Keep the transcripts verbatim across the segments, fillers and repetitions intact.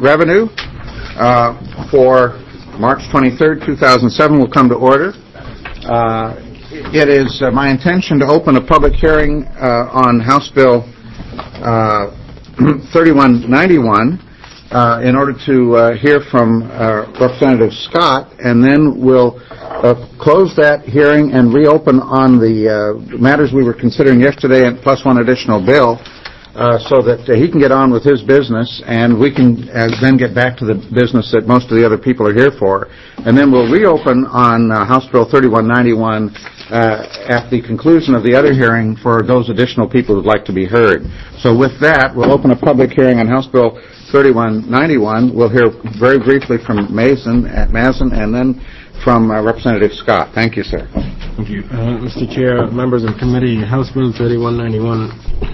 Revenue uh, for March twenty-third, two thousand seven will come to order. Uh, it is uh, my intention to open a public hearing uh, on House Bill uh, thirty-one ninety-one uh, in order to uh, hear from uh, Representative Scott, and then we'll uh, close that hearing and reopen on the uh, matters we were considering yesterday, and plus one additional bill, uh, so that uh, he can get on with his business, and we can uh, then get back to the business that most of the other people are here for. And then we'll reopen on uh, House Bill thirty-one ninety-one uh, at the conclusion of the other hearing for those additional people who'd like to be heard. So with that, we'll open a public hearing on House Bill thirty-one ninety-one. We'll hear very briefly from Mason, at Mason, and then from uh, Representative Scott. Thank you, sir. Thank you. Uh, Mister Chair, members of the committee, House Bill thirty-one ninety-one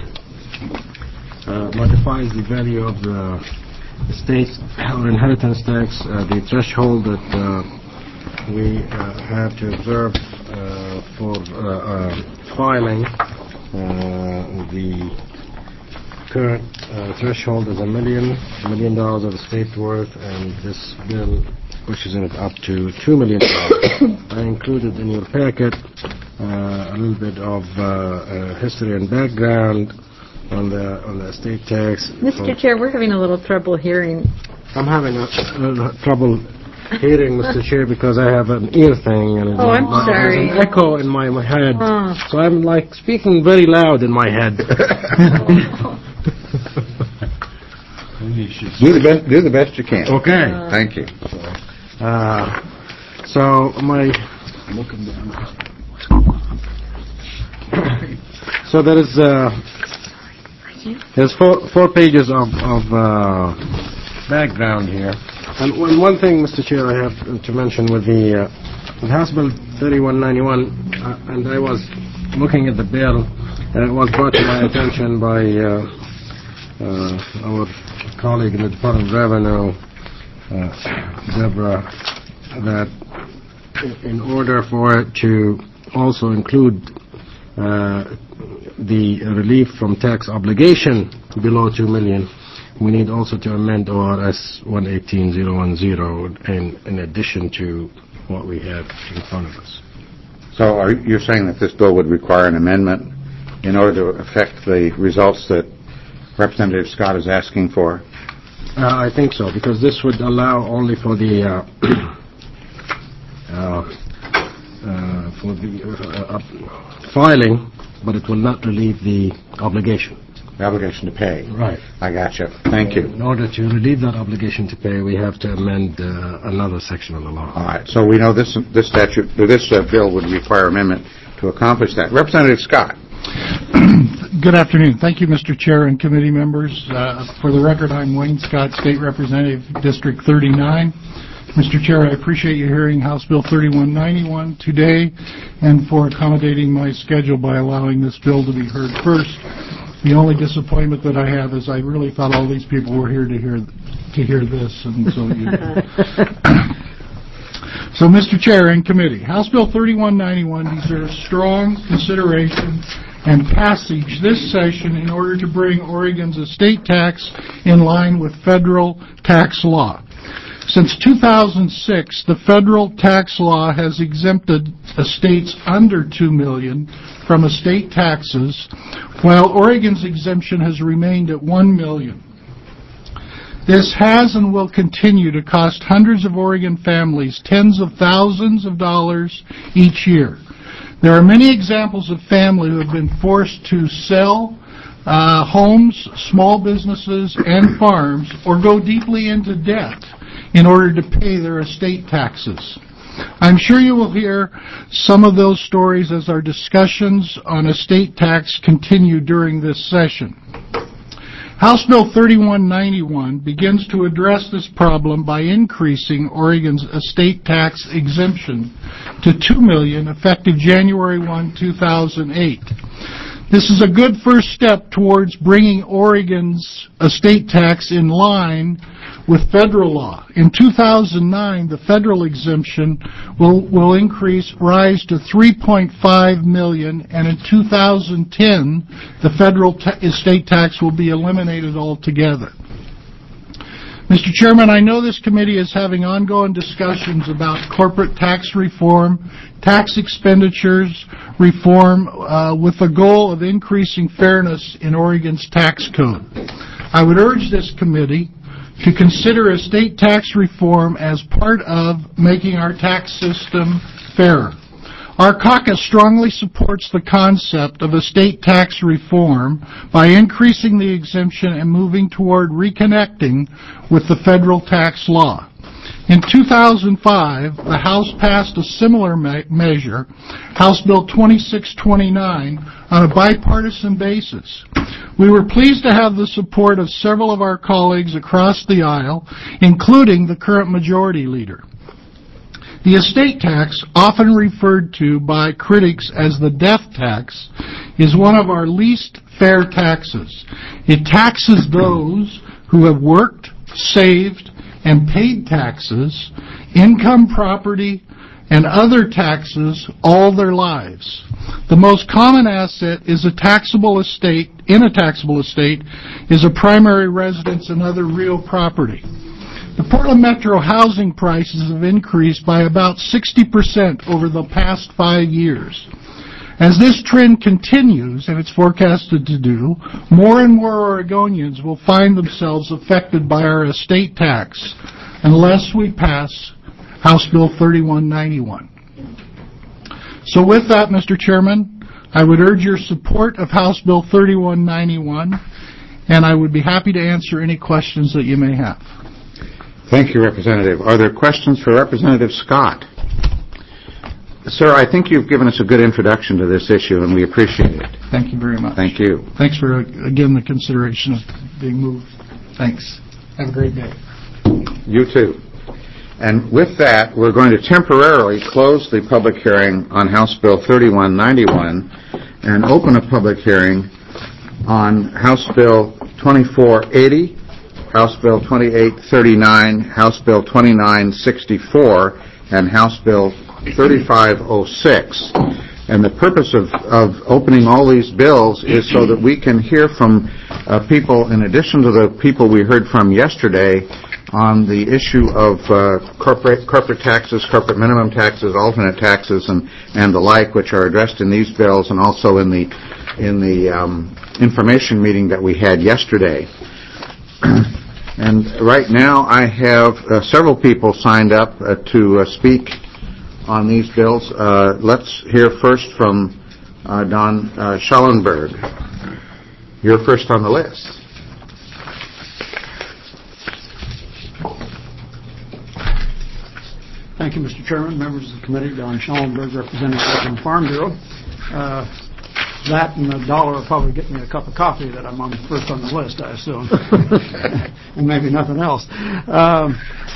uh, modifies the value of the estate or inheritance tax, uh, the threshold that uh, we uh, have to observe uh, for uh, uh, filing. Uh, the current uh, threshold is a million, million dollars of estate worth, and this bill pushes it up to two million dollars. I included in your packet uh, a little bit of uh, uh, history and background on the on the estate tax. Mister Chair, we're having a little trouble hearing. I'm having a, a trouble hearing, Mister Chair, because I have an ear thing, and oh, I'm my, sorry. there's an echo in my, my head, oh. so I'm like speaking very loud in my head. do the best. Do the best you can. Okay. Uh, Thank you. Uh, so my. So there is uh, there's four four pages of of uh, background here, and one, one thing, Mister Chair, I have to mention with the uh, with House Bill thirty-one ninety-one, uh, and I was looking at the bill, and it was brought to my attention by uh, uh, our colleague in the Department of Revenue, uh, Deborah, that in order for it to also include uh, the relief from tax obligation below two million, we need also to amend O R S one eighteen thousand ten, in, in addition to what we have in front of us. So are you saying that this bill would require an amendment in order to affect the results that Representative Scott is asking for? Uh, I think so, because this would allow only for the uh, uh, uh, for the uh, uh, filing, but it will not relieve the obligation. The obligation to pay. Right. I gotcha. Thank you. In order to relieve that obligation to pay, we have to amend uh, another section of the law. All right. So we know this this statute, this uh, bill would require amendment to accomplish that. Representative Scott. Good afternoon. Thank you, Mister Chair and committee members. Uh, for the record, I'm Wayne Scott, State Representative, District thirty-nine. Mister Chair, I appreciate you hearing House Bill thirty-one ninety-one today and for accommodating my schedule by allowing this bill to be heard first. The only disappointment that I have is I really thought all these people were here to hear to hear this, and so you. So, Mister Chair and committee, House Bill thirty-one ninety-one deserves strong consideration and passage this session in order to bring Oregon's estate tax in line with federal tax law. Since two thousand six, the federal tax law has exempted estates under two million dollars from estate taxes, while Oregon's exemption has remained at one million dollars. This has and will continue to cost hundreds of Oregon families tens of thousands of dollars each year. There are many examples of family who have been forced to sell uh, homes, small businesses, and farms, or go deeply into debt in order to pay their estate taxes. I'm sure you will hear some of those stories as our discussions on estate tax continue during this session. House Bill thirty-one ninety-one begins to address this problem by increasing Oregon's estate tax exemption to two million dollars effective January first, two thousand eight. This is a good first step towards bringing Oregon's estate tax in line with federal law. In two thousand nine, the federal exemption will, will increase, rise to three point five million dollars, and in two thousand ten, the federal ta- estate tax will be eliminated altogether. Mister Chairman, I know this committee is having ongoing discussions about corporate tax reform, tax expenditures reform, uh, with the goal of increasing fairness in Oregon's tax code. I would urge this committee to consider estate tax reform as part of making our tax system fairer. Our caucus strongly supports the concept of estate tax reform by increasing the exemption and moving toward reconnecting with the federal tax law. In two thousand five, the House passed a similar me- measure, House Bill twenty-six twenty-nine, on a bipartisan basis. We were pleased to have the support of several of our colleagues across the aisle, including the current majority leader. The estate tax, often referred to by critics as the death tax, is one of our least fair taxes. It taxes those who have worked, saved, and paid taxes, income, property, and other taxes all their lives. The most common asset is a taxable estate, in a taxable estate, is a primary residence and other real property. The Portland Metro housing prices have increased by about sixty percent over the past five years. As this trend continues, and it's forecasted to do, more and more Oregonians will find themselves affected by our estate tax unless we pass House Bill thirty-one ninety-one. So with that, Mister Chairman, I would urge your support of House Bill thirty-one ninety-one, and I would be happy to answer any questions that you may have. Thank you, Representative. Are there questions for Representative Scott? Sir, I think you've given us a good introduction to this issue, and we appreciate it. Thank you very much. Thank you. Thanks for, again, the consideration of being moved. Thanks. Have a great day. You too. And with that, we're going to temporarily close the public hearing on House Bill thirty-one ninety-one and open a public hearing on House Bill twenty-four eighty, House Bill twenty-eight thirty-nine, House Bill twenty-nine sixty-four, and House Bill thirty-five oh six. And the purpose of, of opening all these bills is so that we can hear from uh, people, in addition to the people we heard from yesterday, on the issue of uh, corporate corporate taxes, corporate minimum taxes, alternate taxes, and, and the like, which are addressed in these bills and also in the in the um, information meeting that we had yesterday. And right now I have uh, several people signed up uh, to uh, speak on these bills. Uh, let's hear first from uh, Don uh, Schallenberg. You're first on the list. Thank you, Mister Chairman, members of the committee. Don Schallenberg, representing the Oregon Farm Bureau. Uh, that and a dollar will probably get me a cup of coffee that I'm on first on the list, I assume, and maybe nothing else. Um,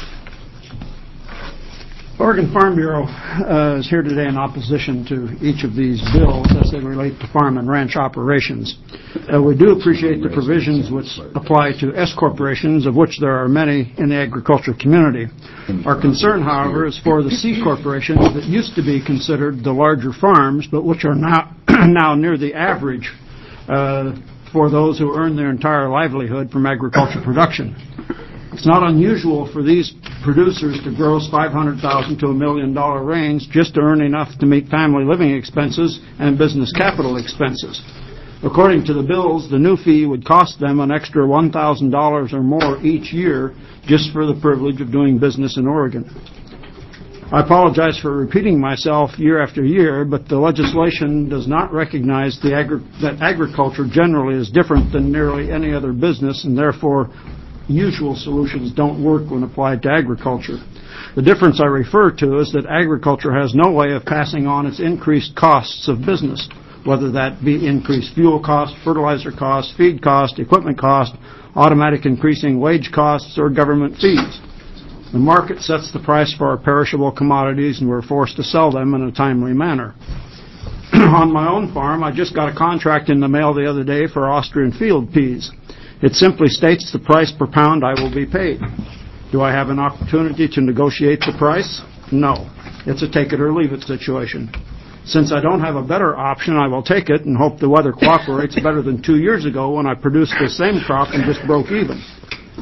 Oregon Farm Bureau uh, is here today in opposition to each of these bills as they relate to farm and ranch operations. Uh, we do appreciate the provisions which apply to S corporations, of which there are many in the agriculture community. Our concern, however, is for the C corporations that used to be considered the larger farms, but which are now, now near the average uh, for those who earn their entire livelihood from agriculture production. It's not unusual for these producers to gross five hundred thousand dollars to a million dollar range just to earn enough to meet family living expenses and business capital expenses. According to the bills, the new fee would cost them an extra one thousand dollars or more each year just for the privilege of doing business in Oregon. I apologize for repeating myself year after year, but the legislation does not recognize the agri- that agriculture generally is different than nearly any other business, and therefore usual solutions don't work when applied to agriculture. The difference I refer to is that agriculture has no way of passing on its increased costs of business, whether that be increased fuel cost, fertilizer cost, feed cost, equipment cost, automatic increasing wage costs, or government fees. The market sets the price for our perishable commodities, and we're forced to sell them in a timely manner. On my own farm, I just got a contract in the mail the other day for Austrian field peas. It simply states the price per pound I will be paid. Do I have an opportunity to negotiate the price? No. It's a take it or leave it situation. Since I don't have a better option, I will take it and hope the weather cooperates better than two years ago when I produced the same crop and just broke even.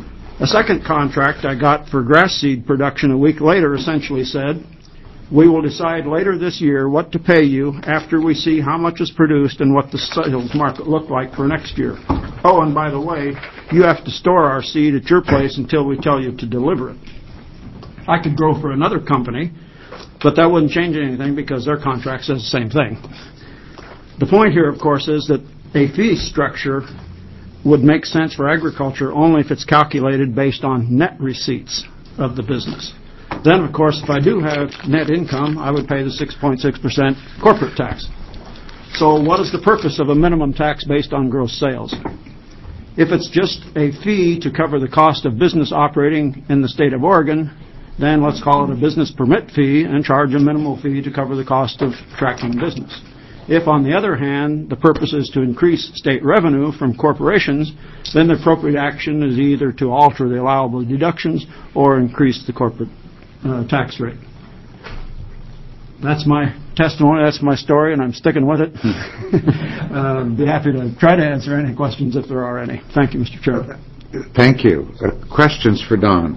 A second contract I got for grass seed production a week later essentially said, we will decide later this year what to pay you after we see how much is produced and what the sales market look like for next year. Oh, and by the way, you have to store our seed at your place until we tell you to deliver it. I could grow for another company, but that wouldn't change anything because their contract says the same thing. The point here, of course, is that a fee structure would make sense for agriculture only if it's calculated based on net receipts of the business. Then, of course, if I do have net income, I would pay the six point six percent corporate tax. So what is the purpose of a minimum tax based on gross sales? If it's just a fee to cover the cost of business operating in the state of Oregon, then let's call it a business permit fee and charge a minimal fee to cover the cost of attracting business. If, on the other hand, the purpose is to increase state revenue from corporations, then the appropriate action is either to alter the allowable deductions or increase the corporate uh, tax rate. That's my testimony, that's my story, and I'm sticking with it. uh, be happy to try to answer any questions if there are any. Thank you, Mister Chairman. Thank you. Uh, questions for Don?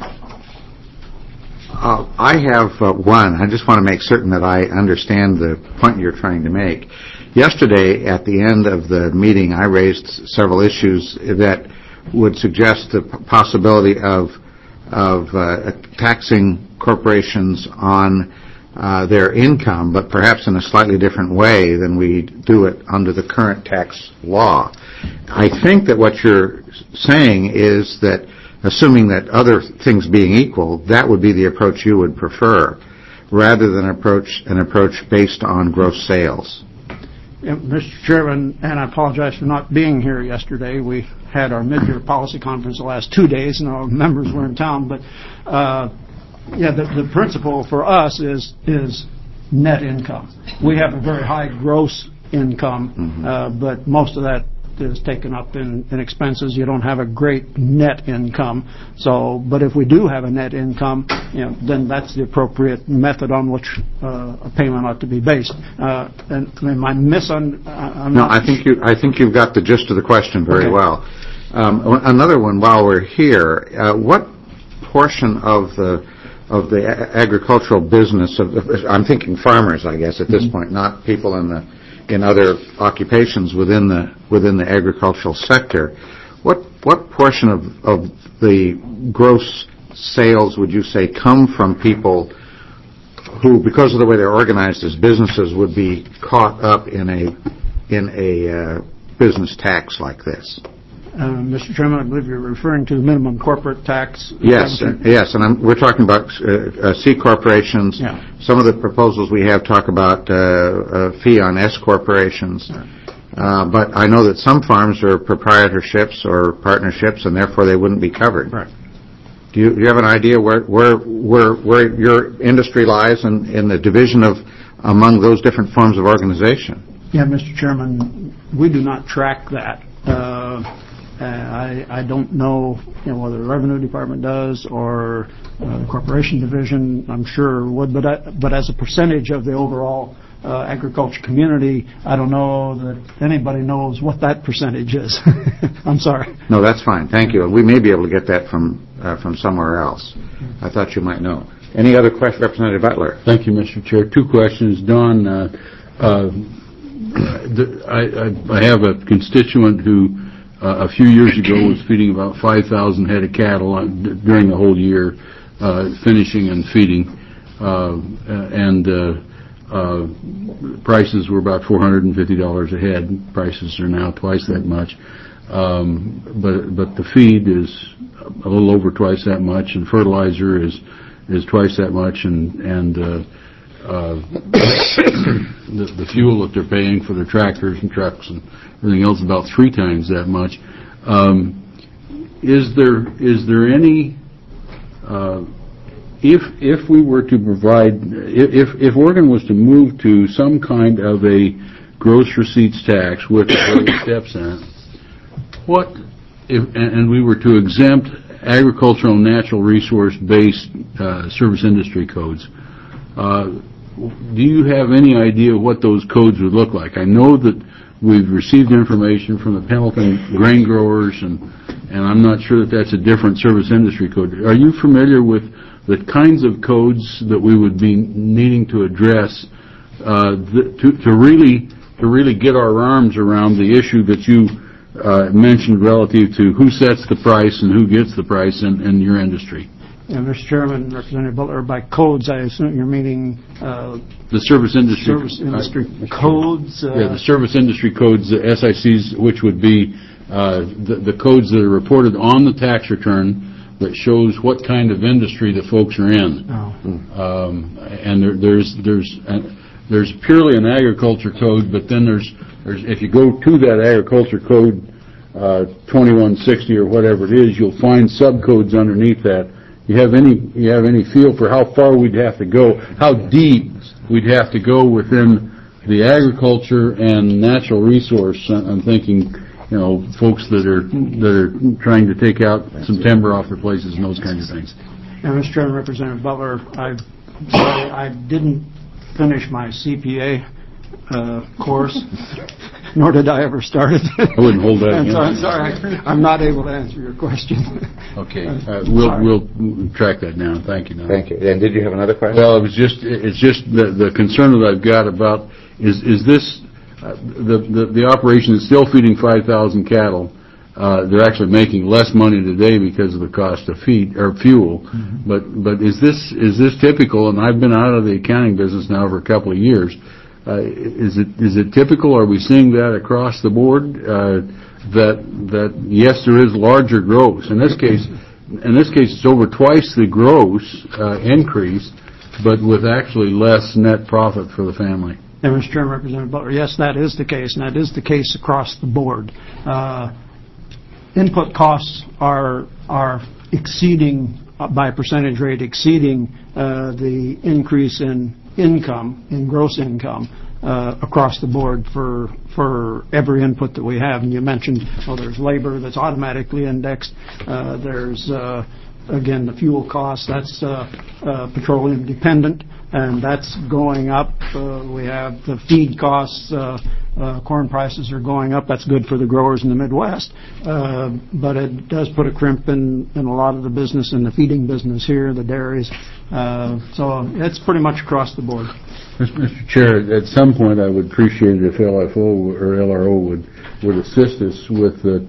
Uh, I have uh, one. I just want to make certain that I understand the point you're trying to make. Yesterday, at the end of the meeting, I raised several issues that would suggest the possibility of of uh, taxing corporations on uh, their income, but perhaps in a slightly different way than we do it under the current tax law. I think that what you're saying is that, assuming that other things being equal, that would be the approach you would prefer, rather than approach an approach based on gross sales. Yeah, Mister Chairman, and I apologize for not being here yesterday. We had our mid-year policy conference the last two days, and our members were in town. But uh, yeah, the, the principle for us is is net income. We have a very high gross income, mm-hmm. uh, but most of that is taken up in, in expenses. You don't have a great net income. So, but if we do have a net income, you know, then that's the appropriate method on which uh, a payment ought to be based. Uh, and am I misun? I'm no, I think you. I think you've got the gist of the question very okay. well. Um, another one, while we're here, uh, what portion of the of the a- agricultural business of I'm thinking farmers, I guess, at this mm-hmm. point, not people in the in other occupations within the within the agricultural sector, what what portion of, of the gross sales would you say come from people who, because of the way they're organized as businesses, would be caught up in a in a uh, business tax like this? Uh, Mister Chairman, I believe you're referring to the minimum corporate tax. Yes, uh, yes, and I'm, we're talking about uh, uh, C corporations. Yeah. Some of the proposals we have talk about uh, a fee on S corporations. Yeah. Uh, but I know that some farms are proprietorships or partnerships, and therefore they wouldn't be covered. Right. Do you, do you have an idea where where where, where your industry lies in, in the division of among those different forms of organization? Yeah, Mister Chairman, we do not track that. Uh, Uh, I, I don't know, you know, whether the Revenue Department does or uh, the Corporation Division. I'm sure would, but I, but as a percentage of the overall uh, agriculture community, I don't know that anybody knows what that percentage is. I'm sorry. No, that's fine. Thank you. We may be able to get that from uh, from somewhere else. I thought you might know. Any other questions, Representative Butler? Thank you, Mister Chair. Two questions, Don. Uh, uh, the, I, I, I have a constituent who. Uh, a few years ago was feeding about five thousand head of cattle on, d- during the whole year, uh, finishing and feeding, uh, and uh, uh, prices were about four hundred fifty dollars a head. Prices are now twice that much, um, but but the feed is a little over twice that much, and fertilizer is is twice that much, and and uh, uh, the, the fuel that they're paying for their tractors and trucks and everything else about three times that much. Um, is there is there any uh, if if we were to provide if if Oregon was to move to some kind of a gross receipts tax with the steps in it, what if and, and we were to exempt agricultural and natural resource based uh, service industry codes? Uh, do you have any idea what those codes would look like? I know that we've received information from the Pendleton grain growers, and, and I'm not sure that that's a different service industry code. Are you familiar with the kinds of codes that we would be needing to address uh, th- to, to really to really get our arms around the issue that you uh, mentioned relative to who sets the price and who gets the price in, in your industry? Yeah, Mister Chairman, Representative Butler, by codes, I assume you're meaning uh, the service industry service industry uh, codes. Uh, yeah, the service industry codes, the S I Cs, which would be uh, the, the codes that are reported on the tax return that shows what kind of industry the folks are in. Oh. Um, and there, there's there's uh, there's purely an agriculture code, but then there's there's if you go to that agriculture code uh, twenty-one sixty or whatever it is, you'll find subcodes underneath that. You have any you have any feel for how far we'd have to go, how deep we'd have to go within the agriculture and natural resource? I'm thinking, you know, folks that are that are trying to take out some timber off their places and those kinds of things. And Mister Chairman, Representative Butler, I'm sorry I didn't finish my C P A uh, course, nor did I ever start it. I wouldn't hold that And against so I'm you. sorry, I, I'm not able to answer your question. Okay, uh, we'll Sorry. we'll track that down. Thank you. Don. Thank you. And did you have another question? Well, it was just it's just the the concern that I've got about is is this uh, the, the the operation is still feeding five thousand cattle. Uh, they're actually making less money today because of the cost of feed or fuel. Mm-hmm. But but is this is this typical? And I've been out of the accounting business now for a couple of years. Uh, is it is it typical? Are we seeing that across the board? Uh, that that yes, there is larger gross. In this case, in this case, it's over twice the gross uh, increase, but with actually less net profit for the family. And Mister Chairman, Representative Butler, yes, that is the case, and that is the case across the board. Uh, input costs are are exceeding uh, by a percentage rate exceeding uh, the increase in income, in gross income, uh, across the board for for every input that we have. And you mentioned, well, there's labor that's automatically indexed. Uh, there's, uh, again, the fuel costs. That's uh, uh, petroleum dependent, and that's going up. Uh, we have the feed costs. Uh, uh, corn prices are going up. That's good for the growers in the Midwest. Uh, but it does put a crimp in, in a lot of the business, in the feeding business here, the dairies. Uh, so it's pretty much across the board. Mister Chair, at some point I would appreciate it if L F O or L R O would, would assist us with the,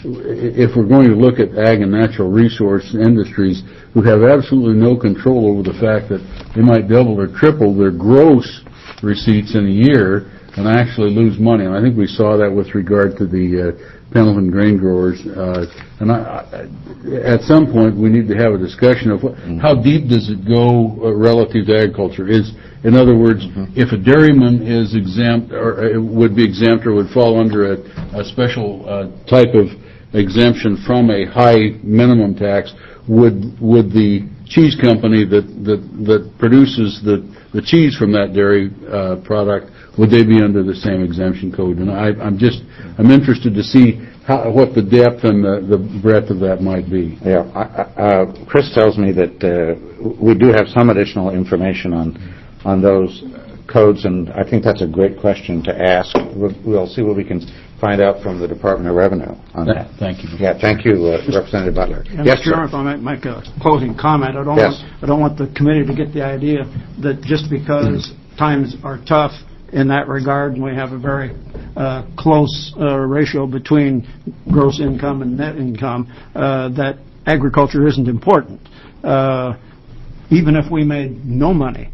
if we're going to look at ag and natural resource industries who have absolutely no control over the fact that they might double or triple their gross receipts in a year and actually lose money. And I think we saw that with regard to the uh, Pendleton grain growers. Uh, and I, I, at some point we need to have a discussion of what, how deep does it go uh, relative to agriculture. Is In other words, mm-hmm. if a dairyman is exempt or uh, would be exempt or would fall under a, a special uh, type of exemption from a high minimum tax, would would the cheese company that that, that produces the, the cheese from that dairy uh, product, would they be under the same exemption code? And I, I'm just I'm interested to see how, what the depth and the, the breadth of that might be. Yeah, uh, Chris tells me that uh, we do have some additional information on on those codes, and I think that's a great question to ask. We'll, we'll see what we can find out from the Department of Revenue on that. Thank you. Yeah, thank you, uh, Representative Butler. And Yes, Mister sir. Chairman, if I might make a closing comment, I don't Yes. want I don't want the committee to get the idea that just because times are tough in that regard, and we have a very uh, close uh, ratio between gross income and net income, uh, that agriculture isn't important. Uh, even if we made no money,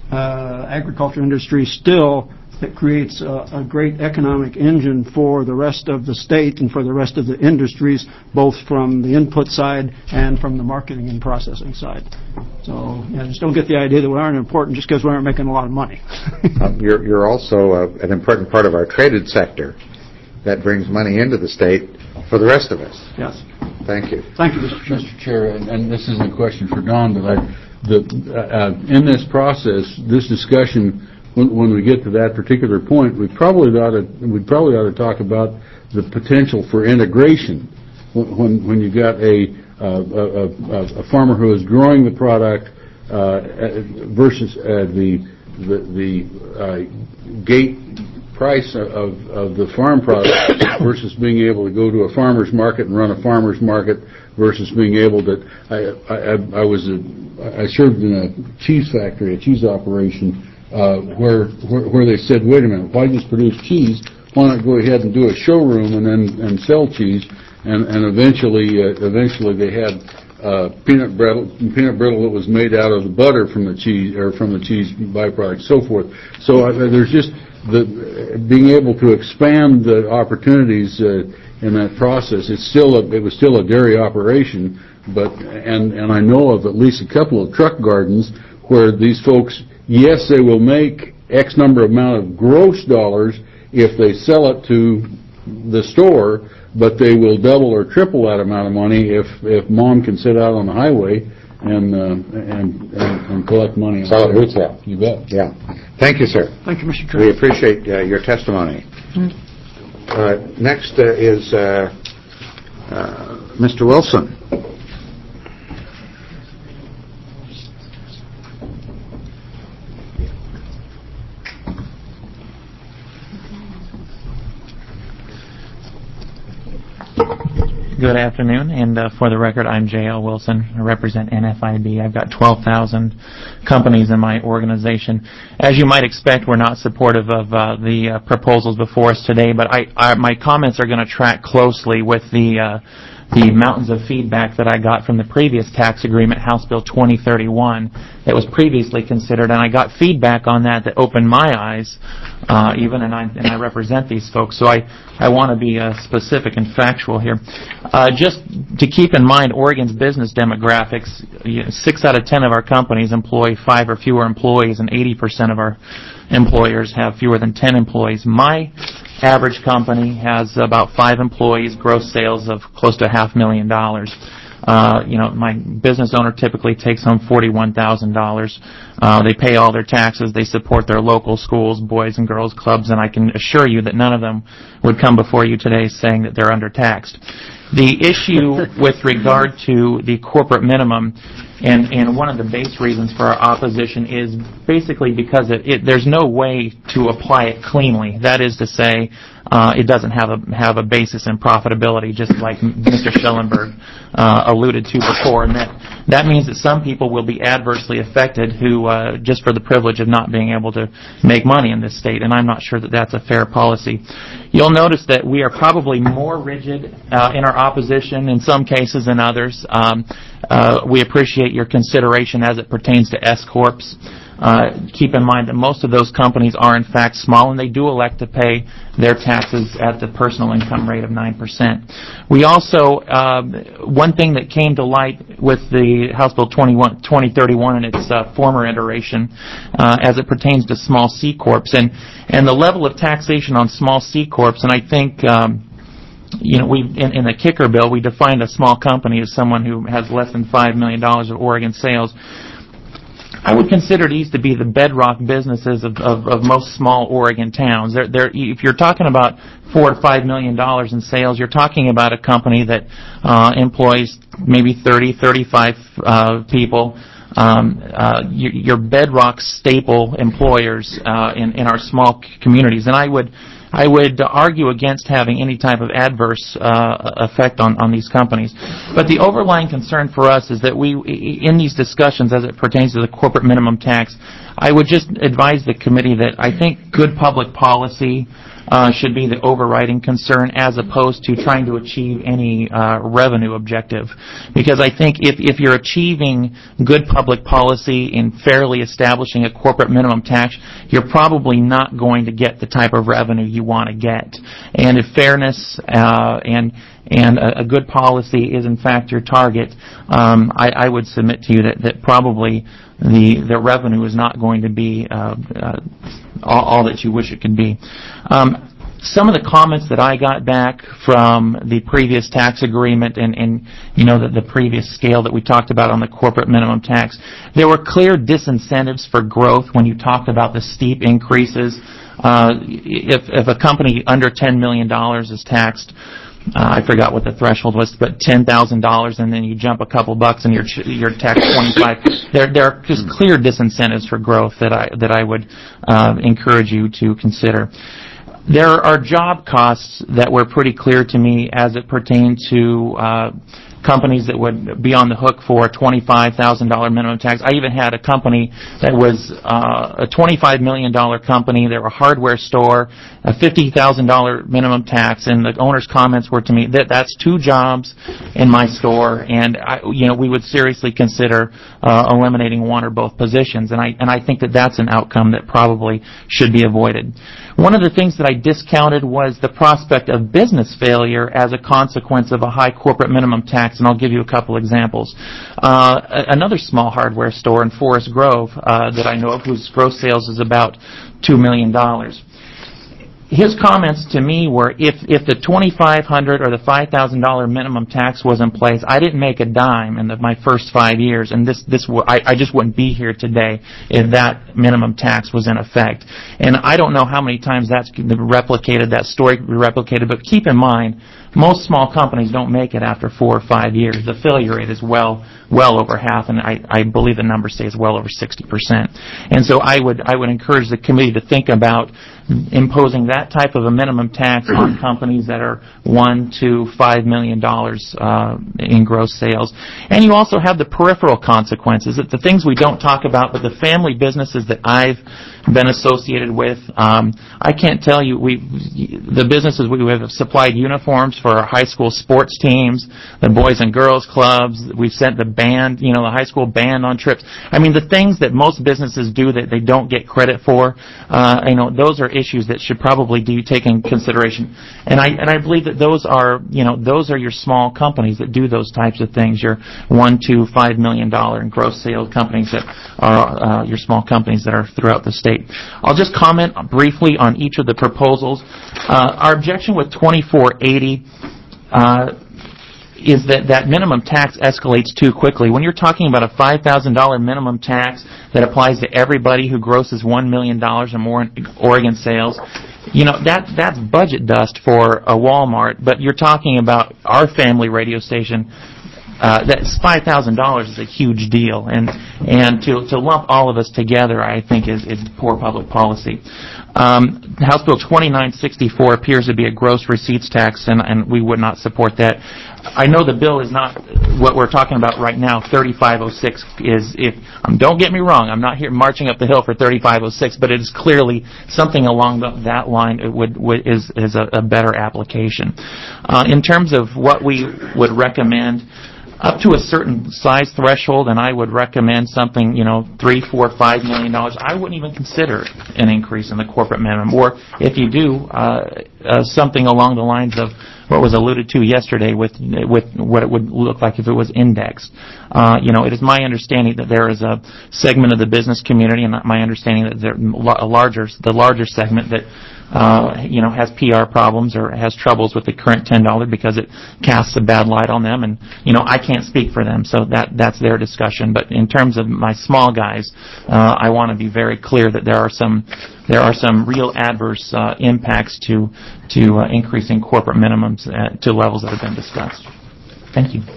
uh, agriculture industry still that creates a, a great economic engine for the rest of the state and for the rest of the industries, both from the input side and from the marketing and processing side. So, yeah, just don't get the idea that we aren't important just because we aren't making a lot of money. um, you're, you're also uh, an important part of our traded sector that brings money into the state for the rest of us. Yes. Thank you. Thank you, Mister Chairman. Mister Chair, and, and this isn't a question for Don, but I, the, uh, in this process, this discussion, when, when we get to that particular point, we probably ought to we probably ought to talk about the potential for integration. When when you got a uh, a, a, a farmer who is growing the product uh, versus uh, the the, the uh, gate price of, of the farm product versus being able to go to a farmer's market and run a farmer's market versus being able to, I, I, I was, a, I served in a cheese factory, a cheese operation, uh, where, where, where they said, wait a minute, why just produce cheese? Why not go ahead and do a showroom and then, and sell cheese? And, and eventually, uh, eventually they had, uh, peanut brittle, peanut brittle that was made out of the butter from the cheese, or from the cheese byproduct, so forth. So uh, there's just, the, being able to expand the opportunities, uh, in that process. It's still a, it was still a dairy operation, but, and, and I know of at least a couple of truck gardens where these folks, yes, they will make X number amount of gross dollars if they sell it to the store, but they will double or triple that amount of money if, if mom can sit out on the highway and, uh, and, and, and collect money. Sell it retail. You bet. Yeah. Thank you, sir. Thank you, Mister Chairman. We appreciate uh, your testimony. Uh, next uh, is uh, uh, Mister Wilson. Good afternoon, and uh, for the record, I'm J L Wilson. I represent N F I B. I've got twelve thousand companies in my organization. As you might expect, we're not supportive of uh, the uh, proposals before us today, but I, I, my comments are going to track closely with the uh, the mountains of feedback that I got from the previous tax agreement, House Bill twenty thirty-one, that was previously considered, and I got feedback on that that opened my eyes, uh, even, and I, and I represent these folks, so I, I want to be uh, specific and factual here. Uh, just to keep in mind Oregon's business demographics, you know, six out of ten of our companies employ five or fewer employees, and eighty percent of our employers have fewer than ten employees. My average company has about five employees, gross sales of close to half million dollars. Uh, you know, my business owner typically takes home forty-one thousand dollars. Uh, they pay all their taxes. They support their local schools, boys and girls clubs, and I can assure you that none of them would come before you today saying that they're undertaxed. The issue with regard to the corporate minimum, and, and one of the base reasons for our opposition is basically because it, it, there's no way to apply it cleanly. That is to say, uh, it doesn't have a have a basis in profitability, just like Mister Schellenberg uh, alluded to before, and that that means that some people will be adversely affected who uh, just for the privilege of not being able to make money in this state, and I'm not sure that that's a fair policy. You'll notice that we are probably more rigid uh, in our opposition in some cases than others. Um, uh, we appreciate your consideration as it pertains to S-corps. Uh, keep in mind that most of those companies are in fact small, and they do elect to pay their taxes at the personal income rate of nine percent. We also, uh, one thing that came to light with the House Bill twenty thirty-one in its uh, former iteration, uh, as it pertains to small C corps, and, and the level of taxation on small C corps, and I think um, you know, we in, in the kicker bill, we defined a small company as someone who has less than five million dollars of Oregon sales. I would consider these to be the bedrock businesses of, of, of most small Oregon towns. They're, they're, if you're talking about four to five million dollars in sales, you're talking about a company that uh, employs maybe thirty, thirty-five uh, people. Um, uh, your, your bedrock staple employers uh, in, in our small communities, and I would. I would argue against having any type of adverse uh, effect on, on these companies. But the overlying concern for us is that we, in these discussions as it pertains to the corporate minimum tax, I would just advise the committee that I think good public policy uh, should be the overriding concern as opposed to trying to achieve any uh, revenue objective. Because I think if, if you're achieving good public policy in fairly establishing a corporate minimum tax, you're probably not going to get the type of revenue you want to get. And if fairness uh, and and a, a good policy is in fact your target, um, I, I would submit to you that, that probably the the revenue is not going to be uh, uh, all, all that you wish it could be. Um, some of the comments that I got back from the previous tax agreement and, and you know, the, the previous scale that we talked about on the corporate minimum tax, there were clear disincentives for growth when you talked about the steep increases. Uh, if, if a company under ten million dollars is taxed uh, I forgot what the threshold was, but ten thousand dollars, and then you jump a couple bucks and you're ch- you're taxed twenty-five. There there are just clear disincentives for growth that I that I would uh, encourage you to consider. There are job costs that were pretty clear to me as it pertained to uh, companies that would be on the hook for a twenty-five thousand dollars minimum tax. I even had a company that was uh, a twenty-five million dollars company. They were a hardware store, a fifty thousand dollars minimum tax, and the owner's comments were to me that that's two jobs in my store, and I, you know, we would seriously consider uh, eliminating one or both positions, and I and I think that that's an outcome that probably should be avoided. One of the things that I discounted was the prospect of business failure as a consequence of a high corporate minimum tax, and I'll give you a couple examples. Uh, another small hardware store in Forest Grove uh, that I know of, whose gross sales is about two million dollars. His comments to me were, if if the twenty-five hundred dollars or the five thousand dollars minimum tax was in place, I didn't make a dime in the, my first five years, and this this I, I just wouldn't be here today if that minimum tax was in effect. And I don't know how many times that's replicated, that story replicated, but keep in mind, most small companies don't make it after four or five years. The failure rate is well well over half, and I, I believe the number stays well over sixty percent. And so I would I would encourage the committee to think about imposing that type of a minimum tax on companies that are one to five million dollars uh, in gross sales. And you also have the peripheral consequences, that the things we don't talk about, but the family businesses that I've been associated with. Um, I can't tell you, we the businesses we have supplied uniforms for our high school sports teams, the Boys and Girls Clubs. We've sent the band, you know, the high school band on trips. I mean, the things that most businesses do that they don't get credit for, uh, you know, those are issues that should probably be taken into consideration. And I and I believe that those are, you know, those are your small companies that do those types of things. Your one to five million dollar in gross sales companies that are uh, your small companies that are throughout the state. I'll just comment briefly on each of the proposals. Uh, our objection with twenty-four eighty uh, is that that minimum tax escalates too quickly. When you're talking about a five thousand dollars minimum tax that applies to everybody who grosses one million dollars or more in Oregon sales, you know, that that's budget dust for a Walmart, but you're talking about our family radio station. Uh, that's five thousand dollars is a huge deal, and and to to lump all of us together, I think is, is poor public policy. Um, House Bill twenty-nine sixty-four appears to be a gross receipts tax, and, and we would not support that. I know the bill is not what we're talking about right now. thirty-five oh six is, if um, don't get me wrong, I'm not here marching up the hill for thirty-five oh six, but it is clearly something along the, that line. It would, would is is a, a better application. Uh, in terms of what we would recommend, up to a certain size threshold, and I would recommend something, you know, three, four, five million dollars. I wouldn't even consider an increase in the corporate minimum. Or if you do, uh, uh, something along the lines of what was alluded to yesterday with with what it would look like if it was indexed. Uh, you know, it is my understanding that there is a segment of the business community, and my understanding that there a larger the larger segment that. Uh, you know, has P R problems or has troubles with the current ten dollars because it casts a bad light on them. And, you know, I can't speak for them, so that that's their discussion. But in terms of my small guys, uh, I want to be very clear that there are some there are some real adverse uh, impacts to to uh, increasing corporate minimums at, to levels that have been discussed. Thank you.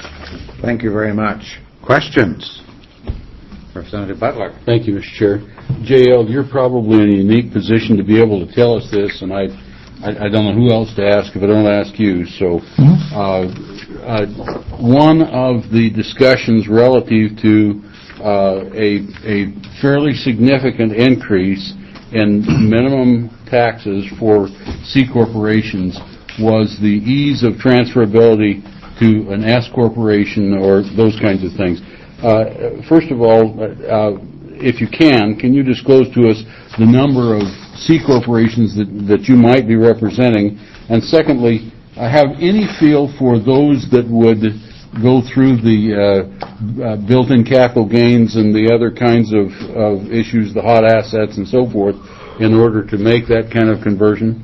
Thank you very much. Questions? Representative Butler. Thank you, Mister Chair. J L, you're probably in a unique position to be able to tell us this, and I, I, I don't know who else to ask if I don't ask you. So, uh, uh, one of the discussions relative to uh, a, a fairly significant increase in minimum taxes for C corporations was the ease of transferability to an S corporation or those kinds of things. Uh, first of all, uh, if you can, can you disclose to us the number of C corporations that, that you might be representing? And secondly, uh, have any feel for those that would go through the uh, uh, built-in capital gains and the other kinds of, of issues, the hot assets and so forth, in order to make that kind of conversion?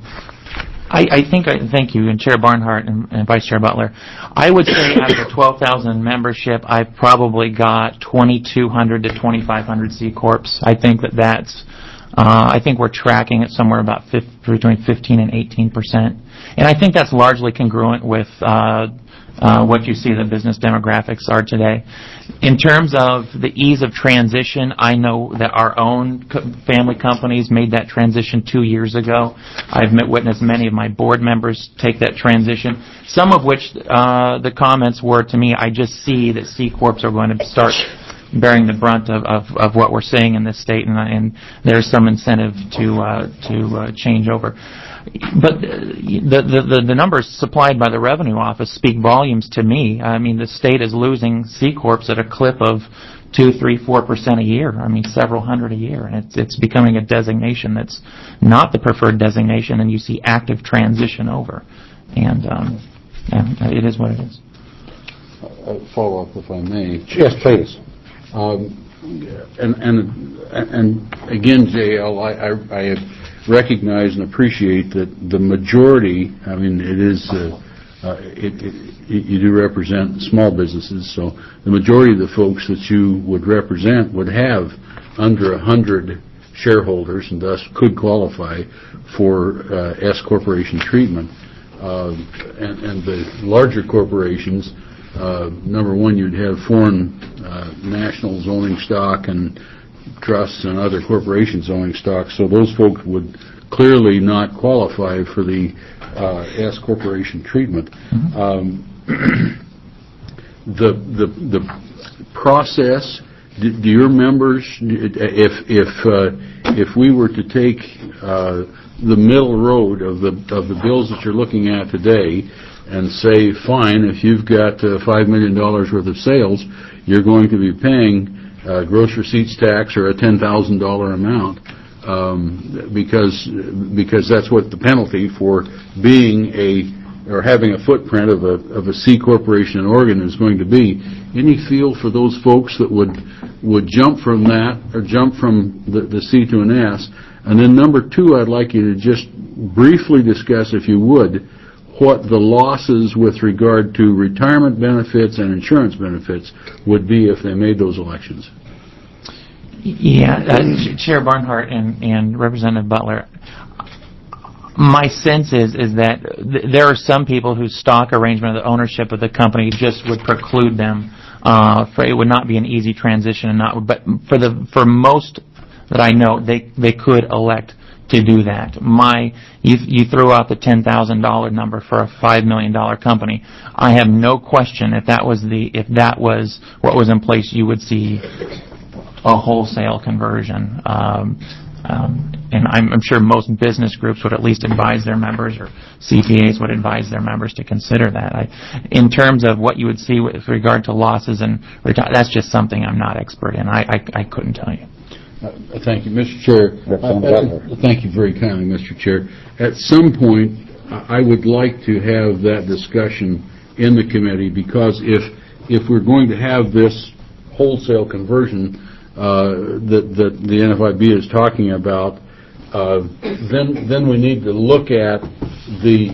I, I think, I, thank you, and Chair Barnhart and, and Vice Chair Butler. I would say out of the twelve thousand membership, I've probably got twenty-two hundred to twenty-five hundred C Corps. I think that that's, uh, I think we're tracking it somewhere about fifty, between fifteen and eighteen percent. And I think that's largely congruent with uh, uh, what you see the business demographics are today. In terms of the ease of transition, I know that our own co- family companies made that transition two years ago. I've met, witnessed many of my board members take that transition, some of which uh, the comments were to me, I just see that C Corps are going to start bearing the brunt of, of, of what we're seeing in this state, and, and there's some incentive to uh, to uh, change over. But the, the the numbers supplied by the Revenue Office speak volumes to me. I mean, the state is losing C Corps at a clip of two, three, four percent a year. I mean, several hundred a year, and it's it's becoming a designation that's not the preferred designation, and you see active transition over. And um, yeah, it is what it is. A follow up, if I may. Yes, please. Um, and and and again, J L, I, I, I recognize and appreciate that the majority. I mean, it is uh, uh, it, it, you do represent small businesses, so the majority of the folks that you would represent would have under a hundred shareholders, and thus could qualify for uh, S corporation treatment. Uh, and, and the larger corporations. Uh, number one, you'd have foreign uh, nationals owning stock and trusts and other corporations owning stock, so those folks would clearly not qualify for the uh, S corporation treatment. Mm-hmm. Um, the the the process. Do, do your members, if if uh, if we were to take uh, the middle road of the of the bills that you're looking at today, and say, fine, if you've got uh, five million dollars worth of sales, you're going to be paying uh, gross receipts tax or a ten thousand dollars amount, um, because because that's what the penalty for being a or having a footprint of a of a C corporation and organ is going to be. Any feel for those folks that would would jump from that or jump from the, the C to an S? And then number two, I'd like you to just briefly discuss, if you would, what the losses with regard to retirement benefits and insurance benefits would be if they made those elections. Yeah, uh, Chair Barnhart and, and Representative Butler, my sense is is that th- there are some people whose stock arrangement or the ownership of the company just would preclude them. Uh, for it would not be an easy transition, and not. But for the for most that I know, they they could elect to do that. My, you, you threw out the ten thousand dollars number for a five million dollars company. I have no question if that was the if that was what was in place, you would see a wholesale conversion. Um, um, and I'm, I'm sure most business groups would at least advise their members, or C P As would advise their members to consider that. I, in terms of what you would see with regard to losses and reti- that's just something I'm not expert in. I, I, I couldn't tell you. Uh, thank you, Mister Chair. Uh, thank you very kindly, Mister Chair. At some point, I would like to have that discussion in the committee, because if if we're going to have this wholesale conversion uh, that that the N F I B is talking about, uh, then then we need to look at the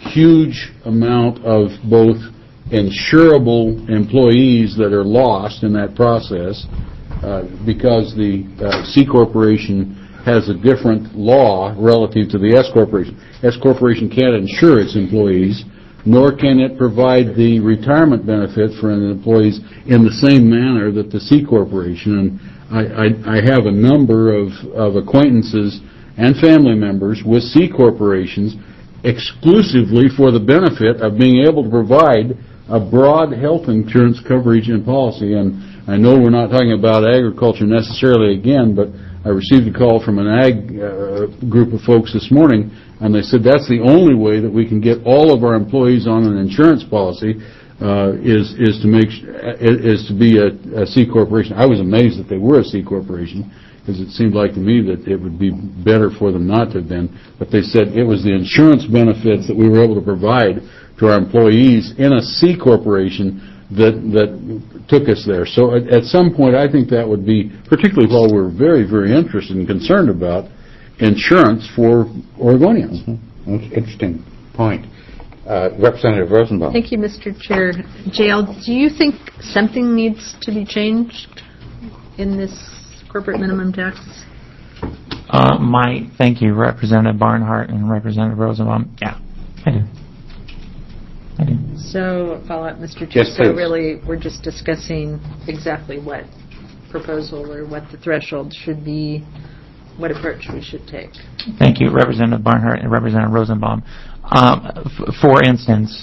huge amount of both insurable employees that are lost in that process. Uh, because the uh, C corporation has a different law relative to the S corporation. S corporation can't insure its employees, nor can it provide the retirement benefit for an employees in the same manner that the C corporation. And I, I, I have a number of, of acquaintances and family members with C corporations exclusively for the benefit of being able to provide a broad health insurance coverage and policy. And I know we're not talking about agriculture necessarily again, but I received a call from an ag uh, group of folks this morning, and they said that's the only way that we can get all of our employees on an insurance policy uh, is is to make is to be a, a C corporation. I was amazed that they were a C corporation, because it seemed like to me that it would be better for them not to have been. But they said it was the insurance benefits that we were able to provide to our employees in a C corporation that that took us there. So at, at some point, I think that would be, particularly while we're very, very interested and concerned about insurance for Oregonians. Mm-hmm. Interesting point. Uh, Representative Rosenbaum. Thank you, Mister Chair. J L, do you think something needs to be changed in this corporate minimum tax? Uh, my thank you, Representative Barnhart and Representative Rosenbaum. Yeah, I do. I do. So, follow up, Mister Chair. Yes, So please. really, we're just discussing exactly what proposal or what the threshold should be, what approach we should take. Thank you, Representative Barnhart and Representative Rosenbaum. Um, f- for instance,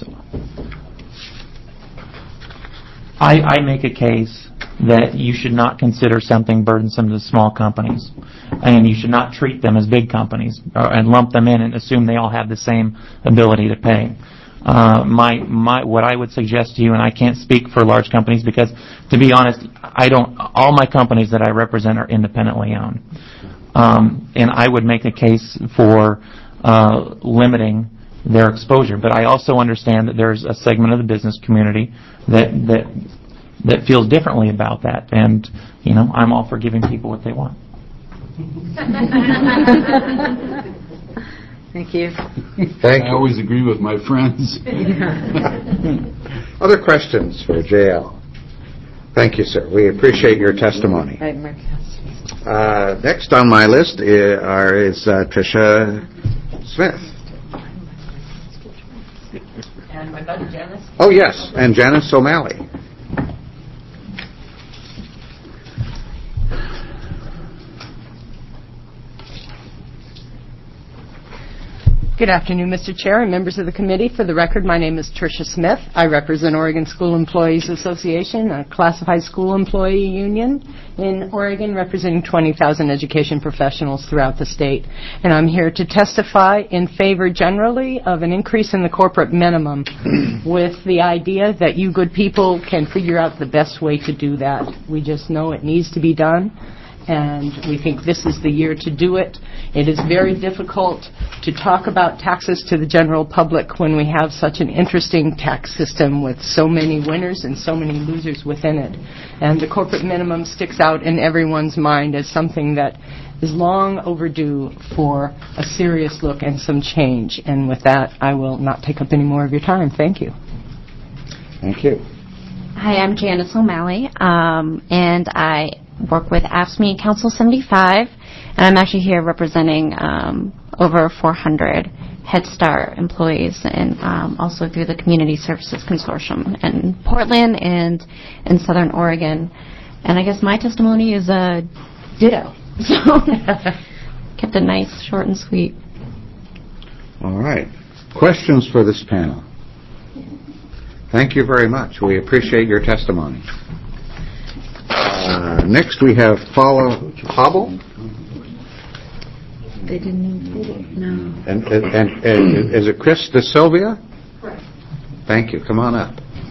I, I make a case that you should not consider something burdensome to small companies, and you should not treat them as big companies uh, and lump them in and assume they all have the same ability to pay. Uh, my, my, what I would suggest to you, and I can't speak for large companies because, to be honest, I don't. All my companies that I represent are independently owned, um, and I would make a case for uh, limiting their exposure. But I also understand that there's a segment of the business community that that that feels differently about that, and you know, I'm all for giving people what they want. Thank you. Thank I you. always agree with my friends. Other questions for J L? Thank you, sir. We appreciate your testimony. Right, Mark. Uh, next on my list is, are, is uh, Tricia Smith. And my buddy, Janice? Oh, yes, and Janice O'Malley. Good afternoon, Mister Chair and members of the committee. For the record, my name is Tricia Smith. I represent Oregon School Employees Association, a classified school employee union in Oregon representing twenty thousand education professionals throughout the state. And I'm here to testify in favor generally of an increase in the corporate minimum with the idea that you good people can figure out the best way to do that. We just know it needs to be done, and we think this is the year to do it. It is very difficult to talk about taxes to the general public when we have such an interesting tax system with so many winners and so many losers within it. And the corporate minimum sticks out in everyone's mind as something that is long overdue for a serious look and some change. And with that, I will not take up any more of your time. Thank you. Thank you. Hi, I'm Janice O'Malley, um, and I work with AFSCME Council seventy-five, and I'm actually here representing um, over four hundred Head Start employees, and um, also through the Community Services Consortium in Portland and in Southern Oregon. And I guess my testimony is a ditto, so kept it nice, short, and sweet. All right. Questions for this panel? Thank you very much. We appreciate your testimony. Uh, next, we have Paula Hobble. They didn't include, no. And, and, and, and is it Chris De Silvia? Correct. Thank you. Come on up.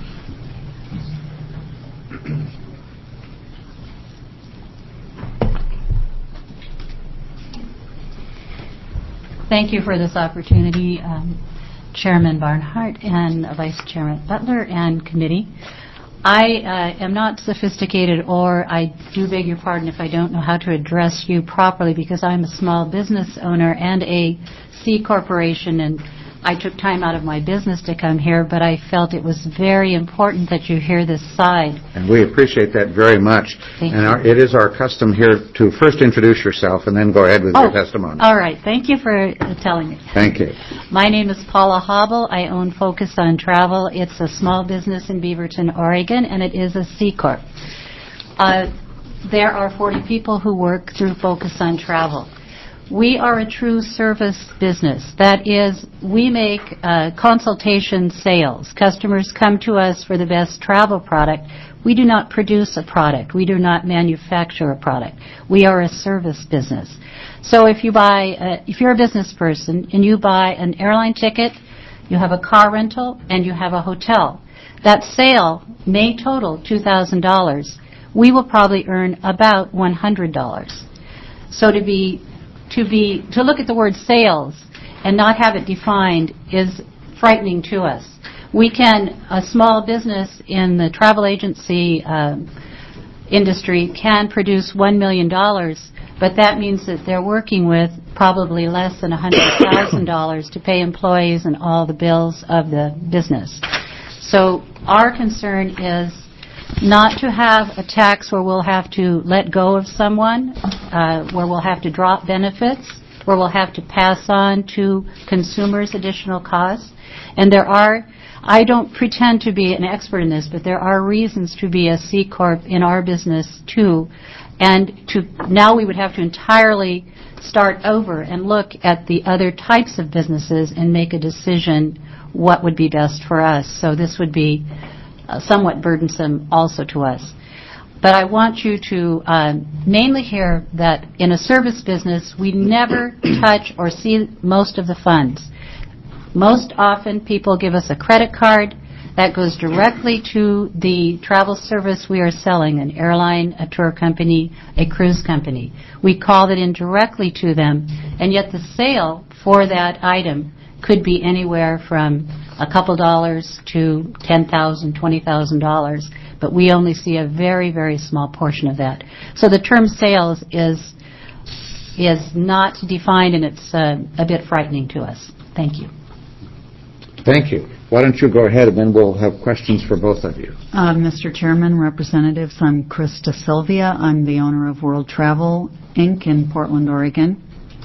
Thank you for this opportunity, um, Chairman Barnhart and Vice Chairman Butler and committee. I uh, am not sophisticated, or I do beg your pardon if I don't know how to address you properly, because I'm a small business owner and a C corporation, and I took time out of my business to come here, but I felt it was very important that you hear this side. And we appreciate that very much. Thank and you. our, it is our custom here to first introduce yourself and then go ahead with oh, your testimony. All right. Thank you for uh, telling me. Thank you. My name is Paula Hobble. I own Focus on Travel. It's a small business in Beaverton, Oregon, and it is a C Corp. Uh, there are forty people who work through Focus on Travel. We are a true service business. That is, we make uh, consultation sales. Customers come to us for the best travel product. We do not produce a product. We do not manufacture a product. We are a service business. So if you buy, uh, if you're a business person and you buy an airline ticket, you have a car rental, and you have a hotel, that sale may total two thousand dollars. We will probably earn about one hundred dollars. So to be To be to look at the word sales and not have it defined is frightening to us. We can, a small business in the travel agency uh, industry can produce one million dollars, but that means that they're working with probably less than one hundred thousand dollars to pay employees and all the bills of the business. So our concern is not to have a tax where we'll have to let go of someone, uh, where we'll have to drop benefits. where we'll have to pass on to consumers additional costs. And there are, I don't pretend to be an expert in this, but there are reasons to be a C Corp in our business too. And to now we would have to entirely start over and look at the other types of businesses and make a decision what would be best for us. So this would be uh, somewhat burdensome also to us. But I want you to um, mainly hear that in a service business, we never touch or see most of the funds. Most often, people give us a credit card that goes directly to the travel service we are selling, an airline, a tour company, a cruise company. We call it in directly to them, and yet the sale for that item could be anywhere from a couple dollars to ten thousand dollars, twenty thousand dollars, but we only see a very, very small portion of that. So the term sales is is not defined, and it's uh, a bit frightening to us. Thank you. Thank you. Why don't you go ahead, and then we'll have questions for both of you. Uh, Mister Chairman, Representatives, I'm Krista Sylvia. I'm the owner of World Travel, Incorporated in Portland, Oregon.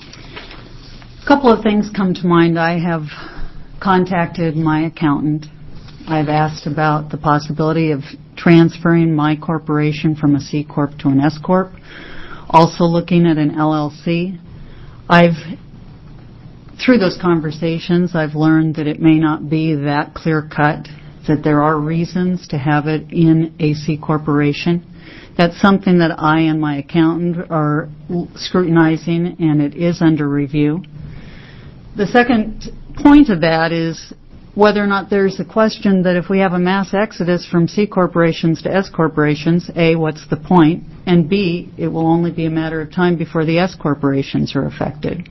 A couple of things come to mind. I have contacted my accountant. I've asked about the possibility of transferring my corporation from a C Corp to an S Corp, also looking at an L L C. I've Through those conversations, I've learned that it may not be that clear-cut, that there are reasons to have it in a C corporation. That's something that I and my accountant are scrutinizing, and it is under review. The second point of that is whether or not there's a question that if we have a mass exodus from C corporations to S corporations, A, what's the point? And B, it will only be a matter of time before the S corporations are affected.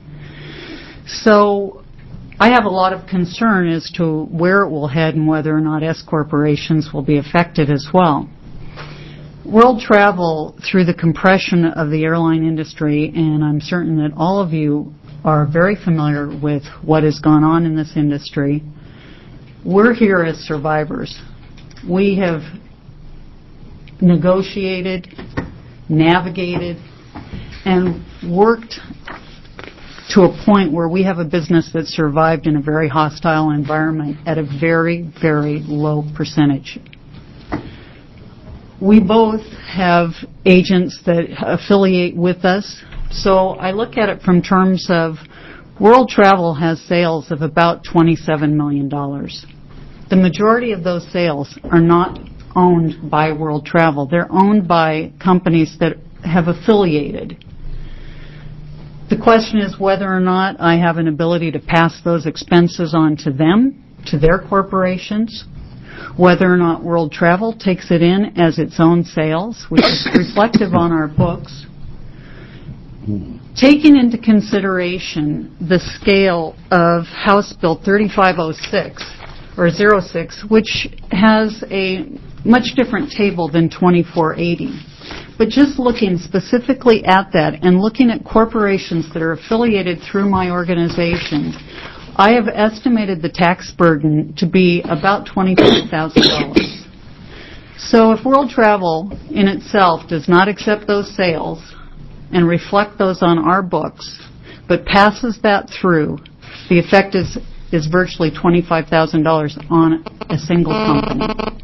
So I have a lot of concern as to where it will head and whether or not S corporations will be affected as well. World Travel, through the compression of the airline industry, and I'm certain that all of you are very familiar with what has gone on in this industry, we're here as survivors. We have negotiated, navigated, and worked to a point where we have a business that survived in a very hostile environment at a very, very low percentage. We both have agents that affiliate with us, so I look at it from terms of World Travel has sales of about twenty-seven million dollars. The majority of those sales are not owned by World Travel. They're owned by companies that have affiliated. The question is whether or not I have an ability to pass those expenses on to them, to their corporations, whether or not World Travel takes it in as its own sales, which is reflective on our books. Taking into consideration the scale of House Bill thirty-five oh six, or oh six, which has a much different table than twenty-four eighty. But just looking specifically at that and looking at corporations that are affiliated through my organization, I have estimated the tax burden to be about twenty-five thousand dollars. So if World Travel in itself does not accept those sales and reflect those on our books, but passes that through, the effect is, is virtually twenty-five thousand dollars on a single company.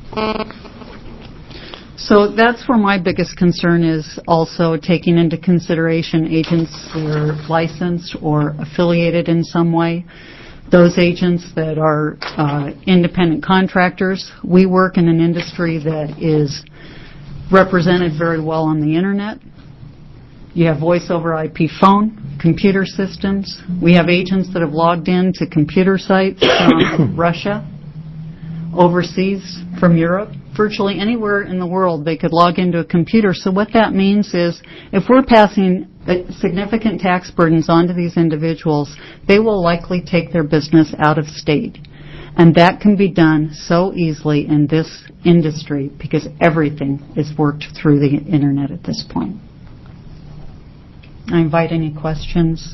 So that's where my biggest concern is, also taking into consideration agents who are licensed or affiliated in some way. Those agents that are uh, independent contractors. We work in an industry that is represented very well on the Internet. You have voice over I P phone, computer systems. We have agents that have logged in to computer sites from Russia, overseas, from Europe. Virtually anywhere in the world they could log into a computer. So what that means is if we're passing significant tax burdens onto these individuals, they will likely take their business out of state. And that can be done so easily in this industry because everything is worked through the Internet at this point. I invite any questions.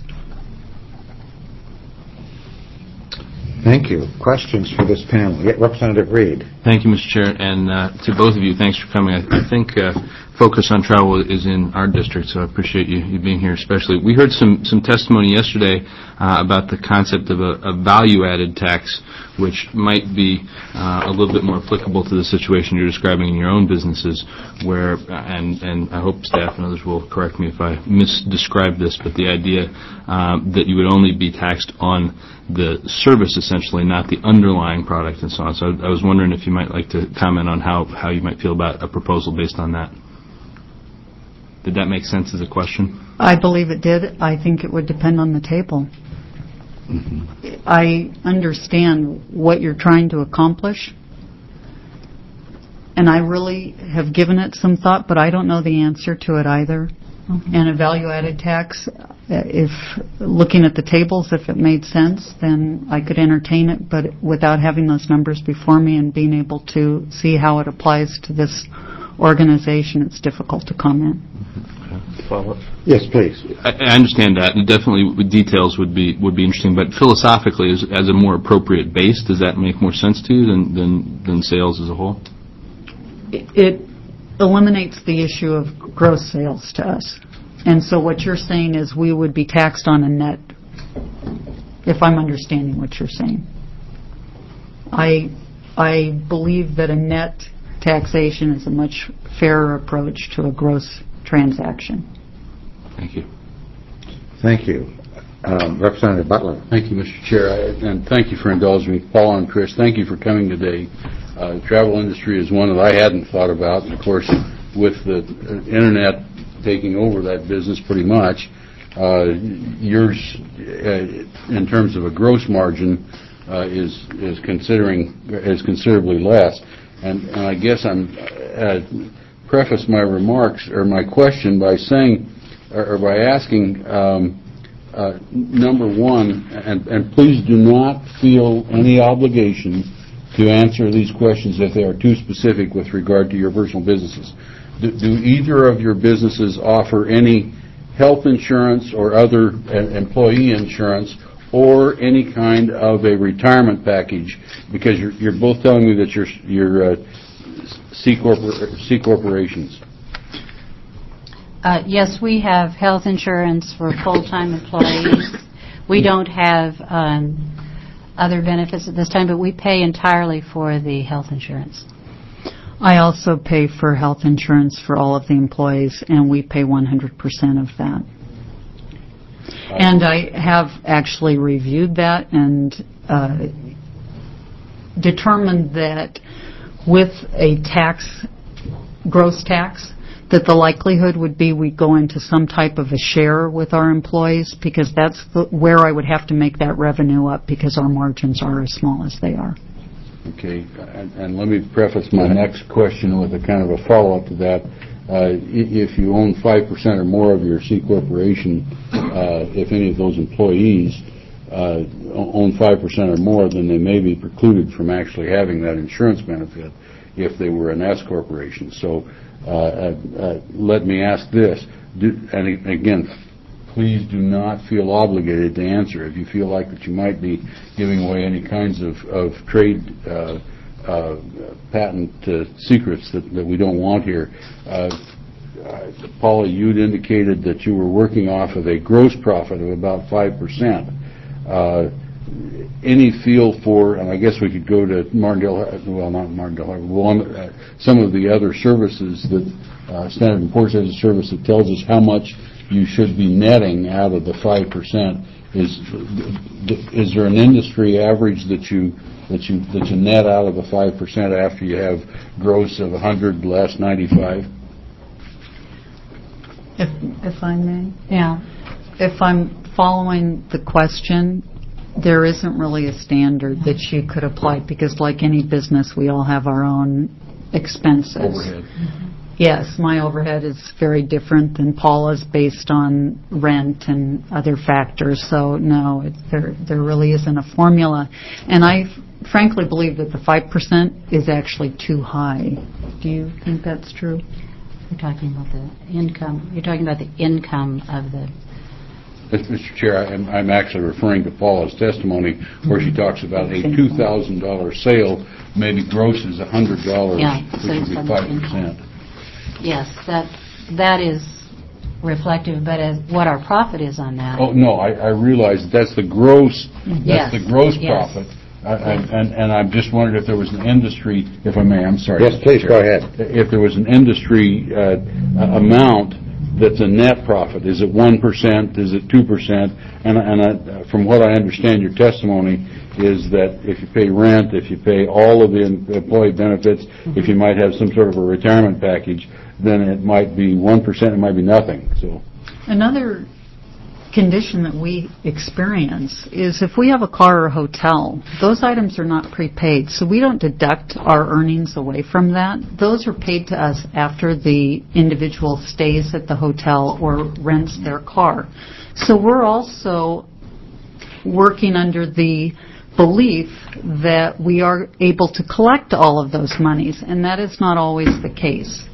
Thank you. Questions for this panel? Yeah, Representative Reed. Thank you, Mister Chair, and uh, to both of you, thanks for coming. I, I think uh, focus on travel is in our district, so I appreciate you, you being here especially. We heard some, some testimony yesterday uh, about the concept of a, a value-added tax, which might be uh, a little bit more applicable to the situation you're describing in your own businesses, where, and, and I hope staff and others will correct me if I misdescribe this, but the idea uh, that you would only be taxed on the service, essentially, not the underlying product and so on. So I, I was wondering if you might like to comment on how, how you might feel about a proposal based on that. Did that make sense as a question? I believe it did. I think it would depend on the table. Mm-hmm. I understand what you're trying to accomplish, and I really have given it some thought, but I don't know the answer to it either. Mm-hmm. And a value-added tax, if looking at the tables, if it made sense, then I could entertain it, but without having those numbers before me and being able to see how it applies to this organization, it's difficult to comment. Okay. Follow-up? Yes, please. I, I understand that. And definitely details would be would be interesting, but philosophically, as, as a more appropriate base, does that make more sense to you than, than, than sales as a whole? It, it eliminates the issue of gross sales to us. And so what you're saying is we would be taxed on a net, if I'm understanding what you're saying. I I believe that a net taxation is a much fairer approach to a gross transaction. Thank you. Thank you. Um, Representative Butler. Thank you, Mister Chair, I, and thank you for indulging me. Paul and Chris, thank you for coming today. Uh, the travel industry is one that I hadn't thought about, and of course, with the uh, Internet taking over that business pretty much, uh, yours, uh, in terms of a gross margin, uh, is is considering is considerably less. And, and I guess I'm uh, preface my remarks or my question by saying, or, or by asking, um, uh, number one, and, and please do not feel any obligation to answer these questions if they are too specific with regard to your personal businesses. Do, do either of your businesses offer any health insurance or other uh, employee insurance or any kind of a retirement package? Because you're, you're both telling me that you're, you're uh, C, corpor- C corporations. Uh, yes, we have health insurance for full-time employees. We don't have um, other benefits at this time, but we pay entirely for the health insurance. I also pay for health insurance for all of the employees, and we pay one hundred percent of that. And I have actually reviewed that and uh, determined that with a tax, gross tax, that the likelihood would be we go into some type of a share with our employees, because that's the, where I would have to make that revenue up, because our margins are as small as they are. Okay, and, and let me preface my next question with a kind of a follow-up to that. Uh, if you own five percent or more of your C corporation, uh, if any of those employees uh, own five percent or more, then they may be precluded from actually having that insurance benefit if they were an S corporation. So uh, uh, let me ask this, do, and again, please do not feel obligated to answer. If you feel like that you might be giving away any kinds of, of trade uh, uh, patent uh, secrets that, that we don't want here. Uh, uh, Paula, you'd indicated that you were working off of a gross profit of about five percent. Uh, any feel for, and I guess we could go to Martindale, well, not Martindale, one, uh, some of the other services that uh, Standard and Poor's has a service that tells us how much you should be netting out of the five percent. Is is there an industry average that you that you that you net out of the five percent after you have gross of one hundred less ninety-five? If if I may, Yeah. if I'm following the question, there isn't really a standard that you could apply, because like any business, we all have our own expenses. Overhead. Mm-hmm. Yes, my overhead is very different than Paula's, based on rent and other factors. So no, it, there there really isn't a formula. And I f- frankly believe that the five percent is actually too high. Do you think that's true? You're talking about the income. You're talking about the income of the Mister Chair, I'm, I'm actually referring to Paula's testimony where she talks about a two thousand dollars sale maybe grosses one hundred dollars, Yeah, which so would it's be on five the percent. Yes, that, that is reflective, but as what our profit is on that. Oh, no, I, I realize that's the gross, Yes, that's the gross yes. profit. I- I- And, and I'm just wondering if there was an industry, if I may, I'm sorry. Yes, Mister please, Chair. go ahead. If there was an industry uh, a- amount that's a net profit, is it one percent, is it two percent? And, and I, from what I understand, your testimony is that if you pay rent, if you pay all of the em- employee benefits, if you might have some sort of a retirement package, then it might be one percent, it might be nothing, so. Another condition that we experience is if we have a car or a hotel, those items are not prepaid, so we don't deduct our earnings away from that. Those are paid to us after the individual stays at the hotel or rents their car. So we're also working under the belief that we are able to collect all of those monies, and that is not always the case.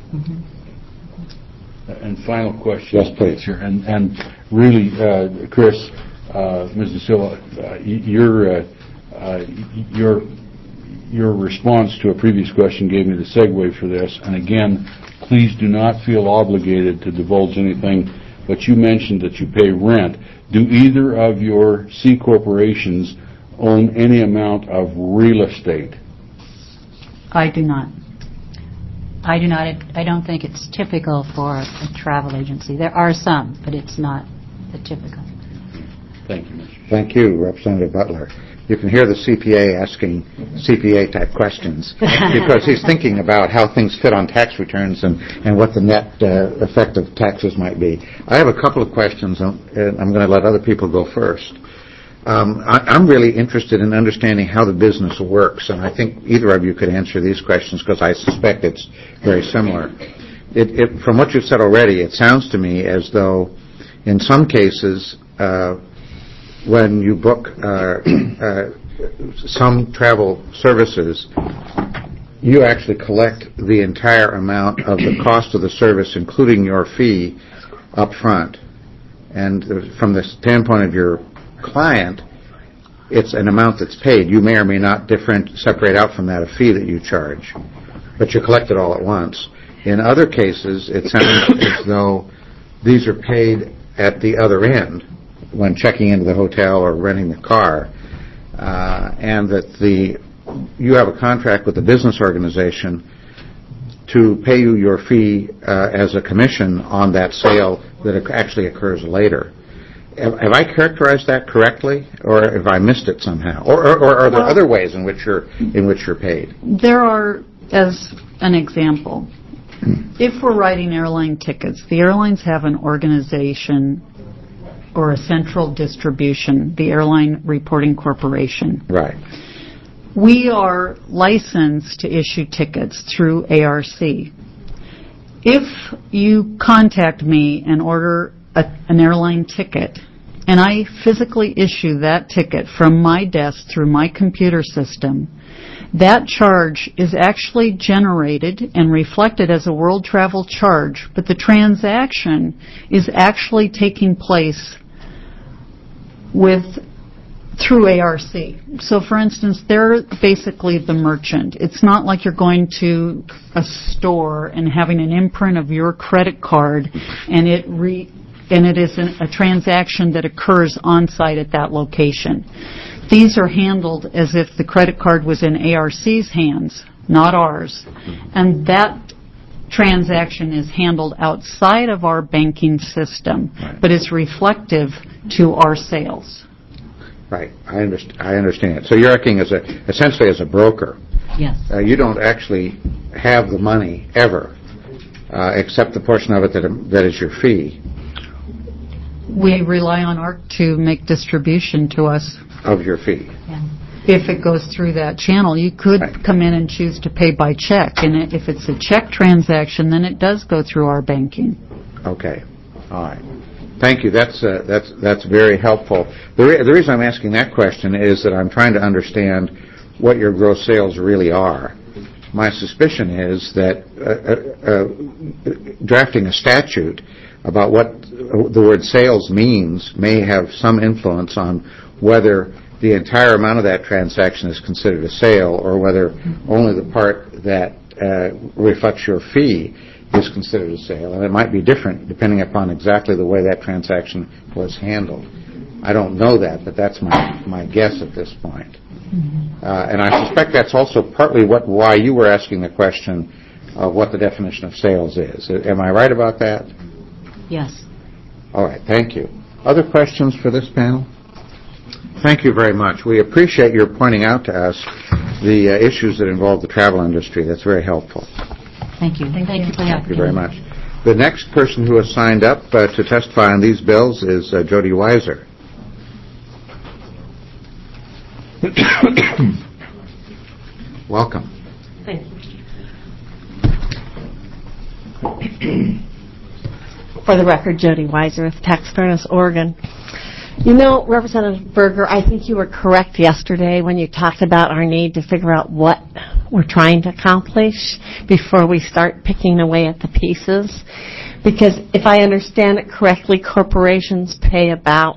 And final question. Yes, please. Sure. And, and really, uh, Chris, uh, Missus Silva, uh, y- your, uh, uh, your, your response to a previous question gave me the segue for this. And again, please do not feel obligated to divulge anything, but you mentioned that you pay rent. Do either of your C corporations own any amount of real estate? I do not. I do not. I don't think it's typical for a travel agency. There are some, but it's not the typical. Thank you, Mister Thank you, Representative Butler. You can hear the C P A asking C P A-type questions because he's thinking about how things fit on tax returns and, and what the net uh, effect of taxes might be. I have a couple of questions, and I'm going to let other people go first. Um, I, I'm really interested in understanding how the business works, and I think either of you could answer these questions because I suspect it's very similar. It, it, from what you've said already, it sounds to me as though in some cases uh, when you book uh, uh, some travel services, you actually collect the entire amount of the cost of the service, including your fee, up front. And from the standpoint of your client, it's an amount that's paid. You may or may not different, separate out from that a fee that you charge, but you collect it all at once. In other cases, it sounds as though these are paid at the other end when checking into the hotel or renting the car, uh, and that the you have a contract with the business organization to pay you your fee uh, as a commission on that sale that actually occurs later. Have I characterized that correctly, or have I missed it somehow? Or, or, or are there Well, other ways in which you're in which you're paid? There are, as an example, if we're writing airline tickets, the airlines have an organization or a central distribution, the Airline Reporting Corporation. Right. We are licensed to issue tickets through A R C. If you contact me and order a, an airline ticket, and I physically issue that ticket from my desk through my computer system, that charge is actually generated and reflected as a world travel charge, but the transaction is actually taking place with through A R C. So, for instance, they're basically the merchant. It's not like you're going to a store and having an imprint of your credit card, and it re and it is an, a transaction that occurs on site at that location. These are handled as if the credit card was in A R C's hands, not ours, and that transaction is handled outside of our banking system, but it's reflective to our sales. Right. I, underst- I understand. So you're acting as a essentially as a broker. Yes. Uh, you don't actually have the money ever, uh, except the portion of it that that is your fee. We rely on A R C to make distribution to us of your fee. Yeah. If it goes through that channel. You could right. come in and choose to pay by check, and if it's a check transaction, then it does go through our banking. Okay. All right. Thank you. That's uh, that's that's very helpful. The, re- the reason I'm asking that question is that I'm trying to understand what your gross sales really are. my suspicion is that uh, uh, drafting a statute about what the word sales means may have some influence on whether the entire amount of that transaction is considered a sale or whether only the part that uh, reflects your fee is considered a sale. And it might be different depending upon exactly the way that transaction was handled. I don't know that, but that's my, my guess at this point. Mm-hmm. Uh, and I suspect that's also partly what why you were asking the question of what the definition of sales is. Am I right about that? Yes. All right, thank you. Other questions for this panel? Thank you very much. We appreciate your pointing out to us the uh, issues that involve the travel industry. That's very helpful. Thank you. Thank, Thank you for the Thank you very much. The next person who has signed up uh, to testify on these bills is uh, Jody Weiser. Welcome. Thank you. For the record, Jody Weiser with Tax Fairness Oregon. You know, Representative Berger, I think you were correct yesterday when you talked about our need to figure out what we're trying to accomplish before we start picking away at the pieces. Because if I understand it correctly, corporations pay about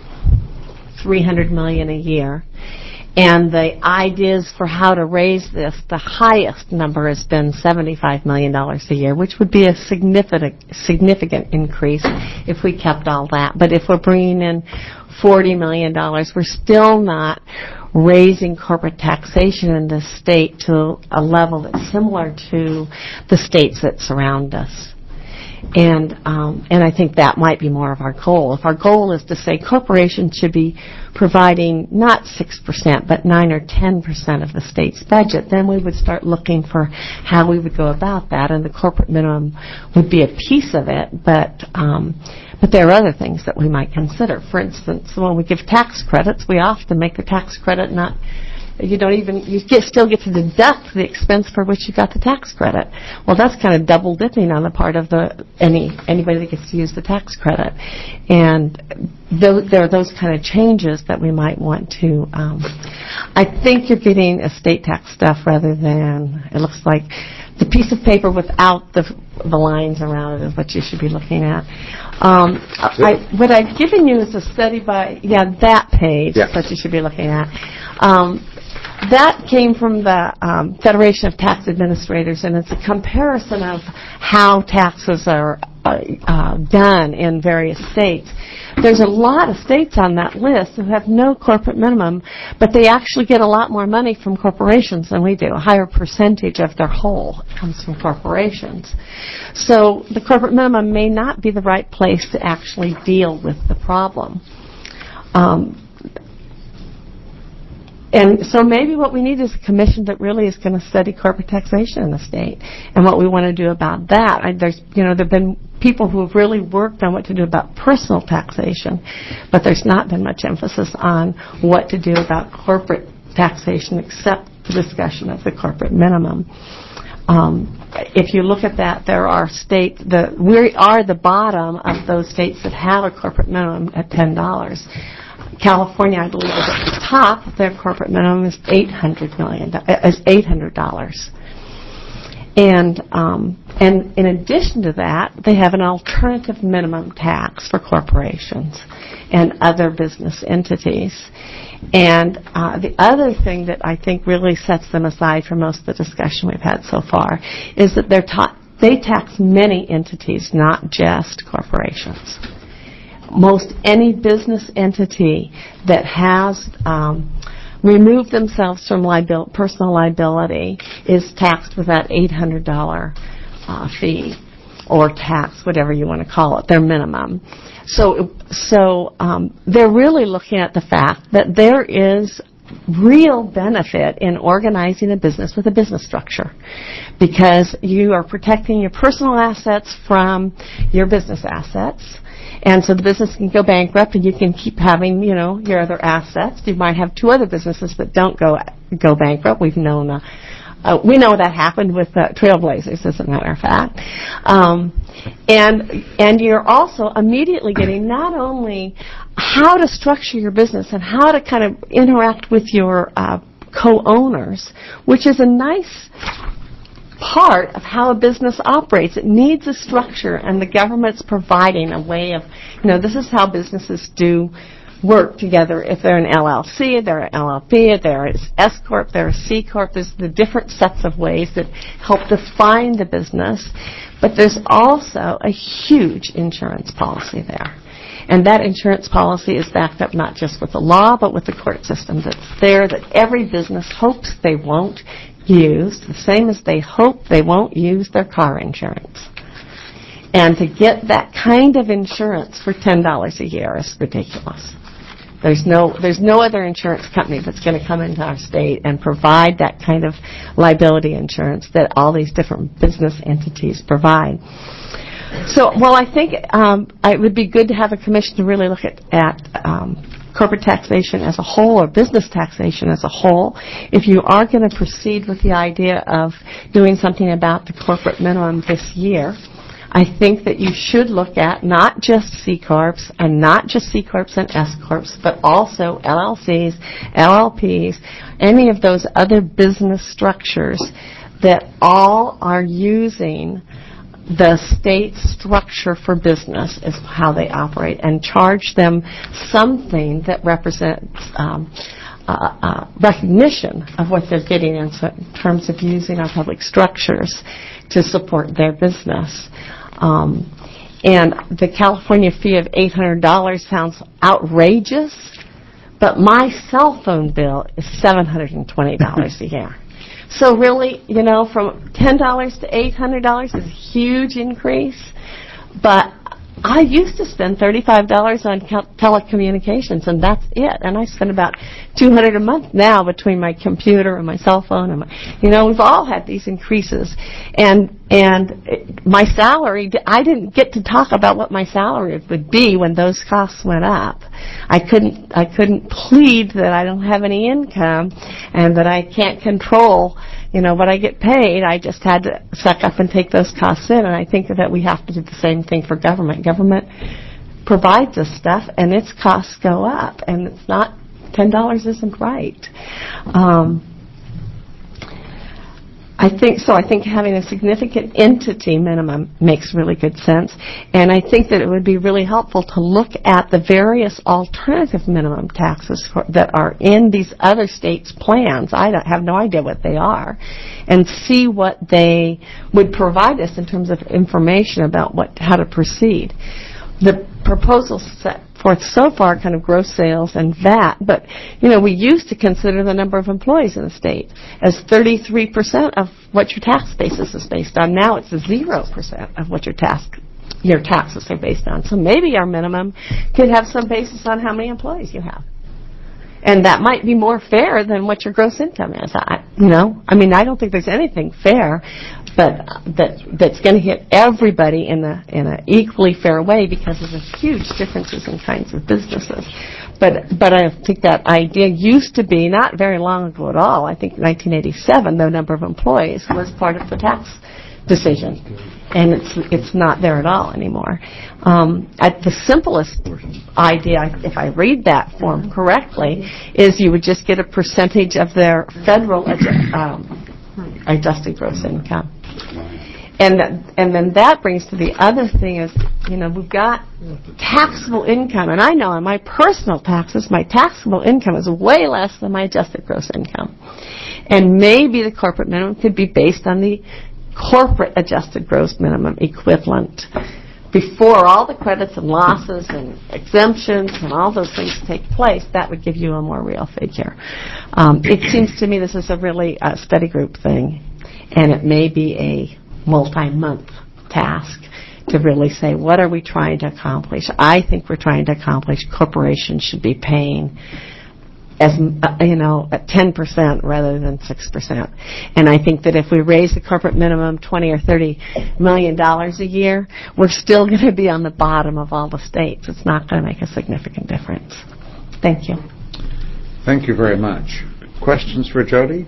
three hundred million dollars a year. And the ideas for how to raise this, the highest number has been seventy-five million dollars a year, which would be a significant significant increase if we kept all that. But if we're bringing in forty million dollars, we're still not raising corporate taxation in this state to a level that's similar to the states that surround us. And um, and I think that might be more of our goal. If our goal is to say corporations should be providing not six percent but nine or ten percent of the state's budget, then we would start looking for how we would go about that, and the corporate minimum would be a piece of it. But um, but there are other things that we might consider. For instance, when we give tax credits, we often make the tax credit not. You don't even, you get, still get to deduct the expense for which you got the tax credit. Well, that's kind of double dipping on the part of the any anybody that gets to use the tax credit. And th- there are those kind of changes that we might want to, um, I think you're getting estate tax stuff rather than, it looks like the piece of paper without the the lines around it is what you should be looking at. Um, I, what I've given you is a study by, yeah, that page yeah. is what you should be looking at. Um, That came from the um, Federation of Tax Administrators, and it's a comparison of how taxes are uh, uh, done in various states. There's a lot of states on that list who have no corporate minimum, but they actually get a lot more money from corporations than we do. A higher percentage of their whole comes from corporations. So the corporate minimum may not be the right place to actually deal with the problem. Um, And so maybe what we need is a commission that really is going to study corporate taxation in the state and what we want to do about that. I, there's, you know, there have been people who have really worked on what to do about personal taxation, but there's not been much emphasis on what to do about corporate taxation except the discussion of the corporate minimum. Um, if you look at that, there are states, the, we are the bottom of those states that have a corporate minimum at ten dollars. California, I believe, is at the top. Their corporate minimum is eight hundred million is eight hundred dollars, and um, and in addition to that, they have an alternative minimum tax for corporations and other business entities. And uh, the other thing that I think really sets them aside from most of the discussion we've had so far is that they're ta- they tax many entities, not just corporations. Most any business entity that has um, removed themselves from liabil- personal liability is taxed with that eight hundred dollars uh, fee or tax, whatever you want to call it, their minimum. So, so um, they're really looking at the fact that there is real benefit in organizing a business with a business structure because you are protecting your personal assets from your business assets. And so the business can go bankrupt, and you can keep having, you know, your other assets. You might have two other businesses that don't go go bankrupt. We've known, uh, uh, we know that happened with uh, Trailblazers, as a matter of fact. Um, and and you're also immediately getting not only how to structure your business and how to kind of interact with your uh, co-owners, which is a nice part of how a business operates. It needs a structure, and the government's providing a way of, you know, this is how businesses do work together. If they're an L L C, they're an L L P, they're an S Corp, they're a C Corp. There's the different sets of ways that help define the business. But there's also a huge insurance policy there. And that insurance policy is backed up not just with the law, but with the court system that's there, that every business hopes they won't use, the same as they hope they won't use their car insurance. And to get that kind of insurance for ten dollars a year is ridiculous. There's no, there's no other insurance company that's going to come into our state and provide that kind of liability insurance that all these different business entities provide. So, well, I think um, it would be good to have a commission to really look at, at um, corporate taxation as a whole, or business taxation as a whole. If you are going to proceed with the idea of doing something about the corporate minimum this year, I think that you should look at not just C Corps and not just C Corps and S Corps, but also L L Cs, L L Ps, any of those other business structures that all are using the state structure for business is how they operate, and charge them something that represents um, uh, uh, recognition of what they're getting in terms of using our public structures to support their business. Um, and the California fee of eight hundred dollars sounds outrageous, but my cell phone bill is seven hundred twenty dollars a year. So really, you know, from ten dollars to eight hundred dollars is a huge increase. But I used to spend thirty-five dollars on cal- telecommunications, and that's it. And I spend about two hundred dollars a month now between my computer and my cell phone. And my, you know, we've all had these increases. And and it, my salary, I didn't get to talk about what my salary would be when those costs went up. I couldn't I couldn't plead that I don't have any income and that I can't control, you know, what I get paid. I just had to suck up and take those costs in, and I think that we have to do the same thing for government. Government provides us stuff, and its costs go up, and it's not, ten dollars isn't right. Um, I think so. I think having a significant entity minimum makes really good sense, and I think that it would be really helpful to look at the various alternative minimum taxes for, that are in these other states' plans. I don't, have no idea what they are, and see what they would provide us in terms of information about what how to proceed. The proposals set forth so far kind of gross sales and V A T, but, you know, we used to consider the number of employees in the state as thirty-three percent of what your tax basis is based on. Now it's zero percent of what your tax your taxes are based on. So maybe our minimum could have some basis on how many employees you have. And that might be more fair than what your gross income is. I, you know, I mean, I don't think there's anything fair, but that that's going to hit everybody in a in an equally fair way because of the huge differences in kinds of businesses. But but I think that idea used to be not very long ago at all. I think nineteen eighty-seven, the number of employees was part of the tax decision, and it's it's not there at all anymore. Um, at the simplest idea, if I read that form correctly, is you would just get a percentage of their federal adju- um, adjusted gross income. And that, and then that brings to the other thing is, you know, we've got taxable income, and I know on my personal taxes, my taxable income is way less than my adjusted gross income. And maybe the corporate minimum could be based on the corporate adjusted gross minimum equivalent before all the credits and losses and exemptions and all those things take place. That would give you a more real figure. Um, it seems to me this is a really uh, study group thing, and it may be a multi-month task to really say, what are we trying to accomplish? I think we're trying to accomplish corporations should be paying as uh, you know, at ten percent rather than six percent. And I think that if we raise the corporate minimum twenty or thirty million dollars a year, we're still going to be on the bottom of all the states. It's not going to make a significant difference. Thank you. Thank you very much. Questions for Jody?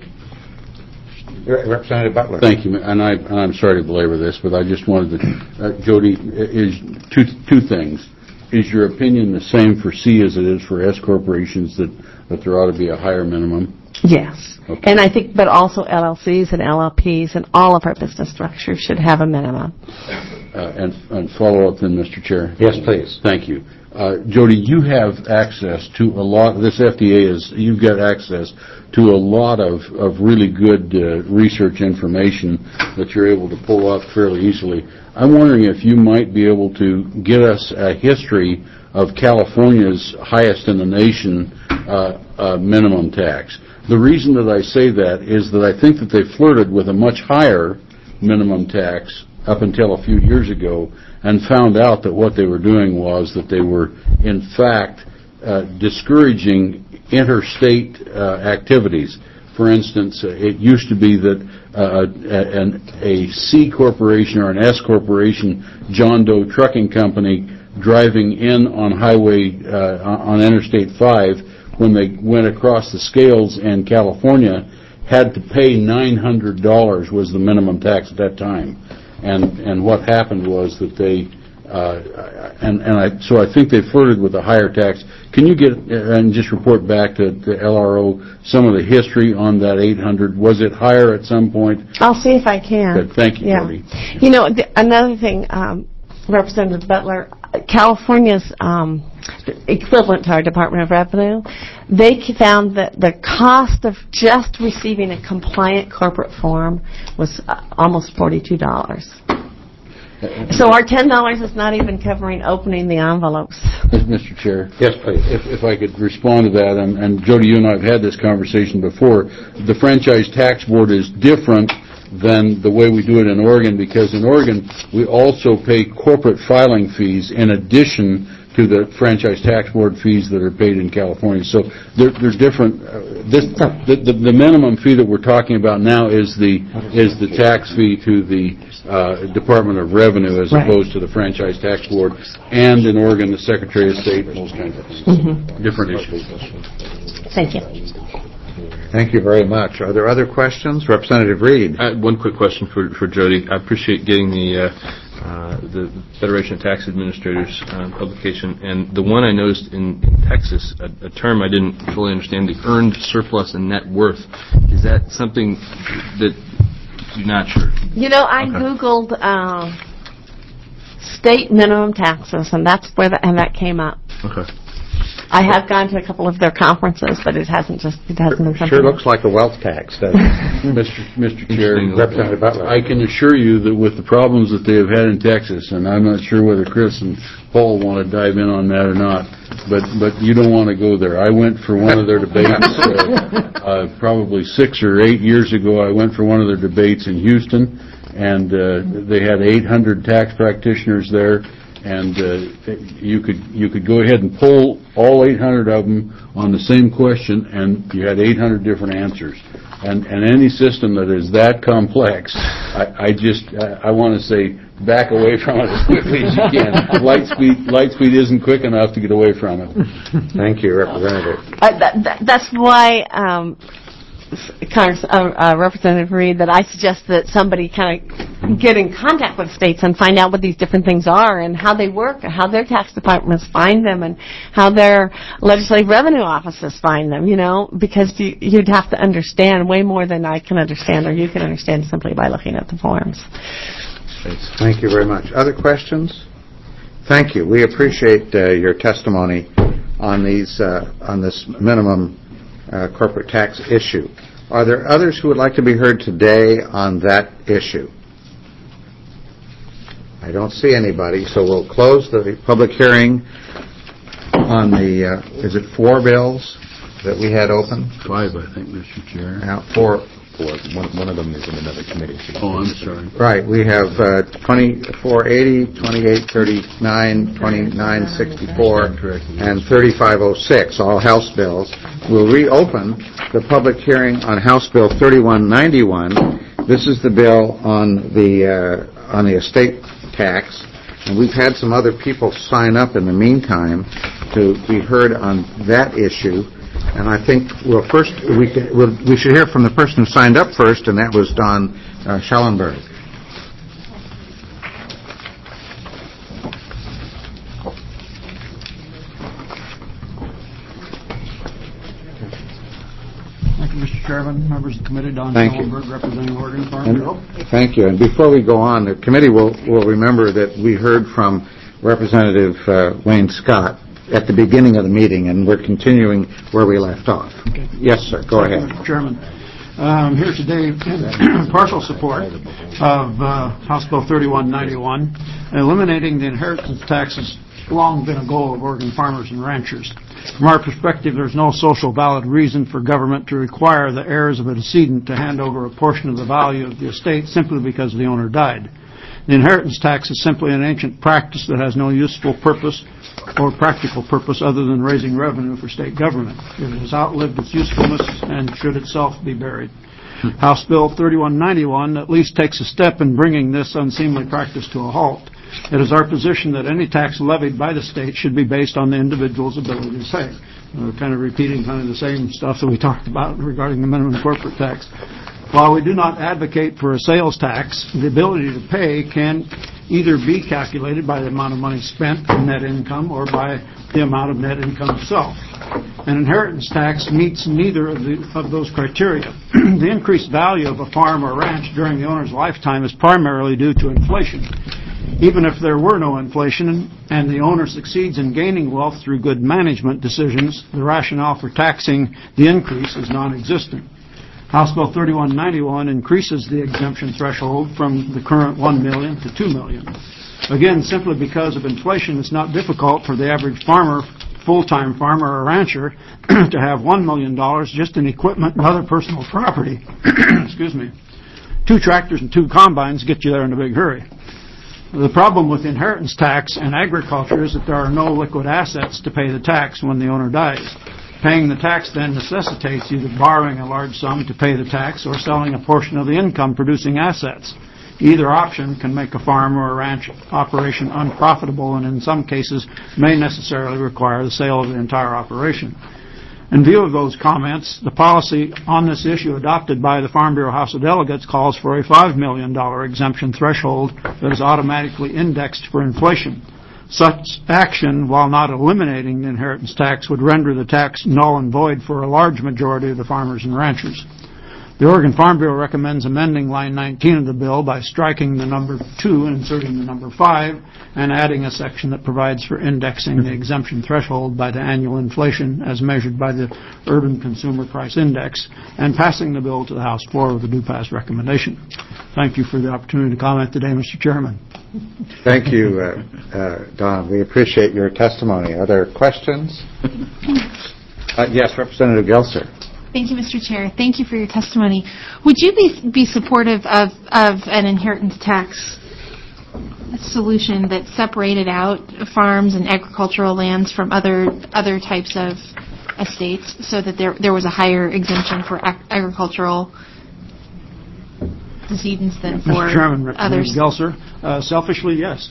Representative Butler. Thank you, and, I, and I'm sorry to belabor this, but I just wanted to, uh, Jody, is two two things. Is your opinion the same for C as it is for S corporations, that, that there ought to be a higher minimum? Yes. Okay. And I think, but also L L Cs and L L Ps and all of our business structures should have a minimum. Uh, and, and follow up then, Mister Chair. Yes, please. Thank you. Uh, Jody, you have access to a lot, this F D A is, you've got access to a lot of, of really good uh, research information that you're able to pull up fairly easily. I'm wondering if you might be able to get us a history of California's highest in the nation uh, uh, minimum tax. The reason that I say that is that I think that they flirted with a much higher minimum tax up until a few years ago and found out that what they were doing was that they were, in fact, uh, discouraging interstate uh, activities. For instance, uh, it used to be that uh, an, a C corporation or an S corporation, John Doe Trucking Company, driving in on highway, uh, on Interstate five, when they went across the scales in California, had to pay nine hundred dollars was the minimum tax at that time. And and what happened was that they, uh, and, and I, so I think they flirted with a higher tax. Can you get, and just report back to the L R O some of the history on that eight hundred? Was it higher at some point? I'll see if I can. Good. Thank you, yeah. Jody. You know, th- another thing, um, Representative Butler, California's um, equivalent to our Department of Revenue, they found that the cost of just receiving a compliant corporate form was uh, almost forty-two dollars. So our ten dollars is not even covering opening the envelopes. Mister Chair. Yes, please. If, if I could respond to that, and, and Jody, you and I have had this conversation before. The Franchise Tax Board is different than the way we do it in Oregon, because in Oregon we also pay corporate filing fees in addition to the Franchise Tax Board fees that are paid in California. So they're, they're different. Uh, this, the, the, the minimum fee that we're talking about now is the is the tax fee to the uh, Department of Revenue as right. opposed to the Franchise Tax Board, and in Oregon the Secretary of State and those kinds of things. Mm-hmm. Different issues. Thank you. Thank you very much. Are there other questions? Representative Reed. I had one quick question for, for Jody. I appreciate getting the uh, uh, the Federation of Tax Administrators uh, publication, and the one I noticed in, in Texas, a, a term I didn't fully understand, the earned surplus and net worth. Is that something that you're not sure? You know, I Okay. Googled uh, state minimum taxes, and that's where the, and that came up. Okay. I have gone to a couple of their conferences, but it hasn't just it hasn't been something. Sure looks like a wealth tax, doesn't it? Mister Mister Chair, Representative Butler. I can assure you that with the problems that they have had in Texas, and I'm not sure whether Chris and Paul want to dive in on that or not, but but you don't want to go there. I went for one of their debates uh, uh, probably six or eight years ago. I went for one of their debates in Houston, and uh, they had eight hundred tax practitioners there. And uh, you could you could go ahead and poll all eight hundred of them on the same question, and you had eight hundred different answers. And and any system that is that complex, I, I just I, I want to say back away from it as quickly as you can. Light speed light speed isn't quick enough to get away from it. Thank you, Representative. Uh, that, that, that's why. Um, Congress, uh, uh, Representative Reed, that I suggest that somebody kind of get in contact with states and find out what these different things are and how they work, and how their tax departments find them, and how their legislative revenue offices find them, you know, because you, you'd have to understand way more than I can understand or you can understand simply by looking at the forms. Thanks. Thank you very much. Other questions? Thank you. We appreciate uh, your testimony on these uh, on this minimum Uh, corporate tax issue. Are there others who would like to be heard today on that issue? I don't see anybody, so we'll close the public hearing on the, uh, is it four bills that we had open? Five, I think, Mister Chair. Now, four. Four. One, one of them is in another committee. Oh, I'm sorry. Right. We have uh, twenty-four eighty, twenty-eight thirty-nine, twenty-nine sixty-four, and thirty-five oh six, all House bills. We'll reopen the public hearing on House Bill thirty-one ninety-one. This is the bill on the uh, on the estate tax, and we've had some other people sign up in the meantime to be heard on that issue. And I think we'll first we can, we'll, we should hear from the person who signed up first, and that was Don uh, Schellenberg. Thank you, Mister Chairman, members of the committee, Don Thank you. Schellenberg, representing Oregon Farm And Bureau. thank you. And before we go on, the committee will, will remember that we heard from Representative uh, Wayne Scott at the beginning of the meeting, and we're continuing where we left off. Okay. Yes, sir. Go Thank you, ahead. Mister Chairman. I'm here today in partial support of uh, House Bill thirty-one ninety-one. Eliminating the inheritance tax has long been a goal of Oregon farmers and ranchers. From our perspective, there's no social valid reason for government to require the heirs of a decedent to hand over a portion of the value of the estate simply because the owner died. The inheritance tax is simply an ancient practice that has no useful purpose or practical purpose other than raising revenue for state government. It has outlived its usefulness and should itself be buried. House Bill thirty-one ninety-one at least takes a step in bringing this unseemly practice to a halt. It is our position that any tax levied by the state should be based on the individual's ability to pay. We're kind of repeating kind of the same stuff that we talked about regarding the minimum corporate tax. While we do not advocate for a sales tax, the ability to pay can either be calculated by the amount of money spent from net income or by the amount of net income itself. An inheritance tax meets neither of, the, of those criteria. The increased value of a farm or ranch during the owner's lifetime is primarily due to inflation. Even if there were no inflation and the owner succeeds in gaining wealth through good management decisions, the rationale for taxing the increase is non-existent. House Bill thirty-one ninety-one increases the exemption threshold from the current one million dollars to two million dollars. Again, simply because of inflation, it's not difficult for the average farmer, full-time farmer or rancher to have one million dollars just in equipment and other personal property. Excuse me. Two tractors and two combines get you there in a big hurry. The problem with inheritance tax and agriculture is that there are no liquid assets to pay the tax when the owner dies. Paying the tax then necessitates either borrowing a large sum to pay the tax or selling a portion of the income-producing assets. Either option can make a farm or a ranch operation unprofitable and in some cases may necessarily require the sale of the entire operation. In view of those comments, the policy on this issue adopted by the Farm Bureau House of Delegates calls for a five million dollars exemption threshold that is automatically indexed for inflation. Such action, while not eliminating the inheritance tax, would render the tax null and void for a large majority of the farmers and ranchers. The Oregon Farm Bureau recommends amending line nineteen of the bill by striking the number two and inserting the number five and adding a section that provides for indexing the exemption threshold by the annual inflation as measured by the Urban Consumer Price Index and passing the bill to the House floor with a do-pass recommendation. Thank you for the opportunity to comment today, Mister Chairman. Thank you, uh, uh, Don. We appreciate your testimony. Are there questions? Uh, yes, Representative Gelser. Thank you, Mister Chair. Thank you for your testimony. Would you be be supportive of, of an inheritance tax solution that separated out farms and agricultural lands from other other types of estates so that there there was a higher exemption for ag- agricultural decedents than for Mister Chairman, others? Representative Gelser, uh, selfishly, yes.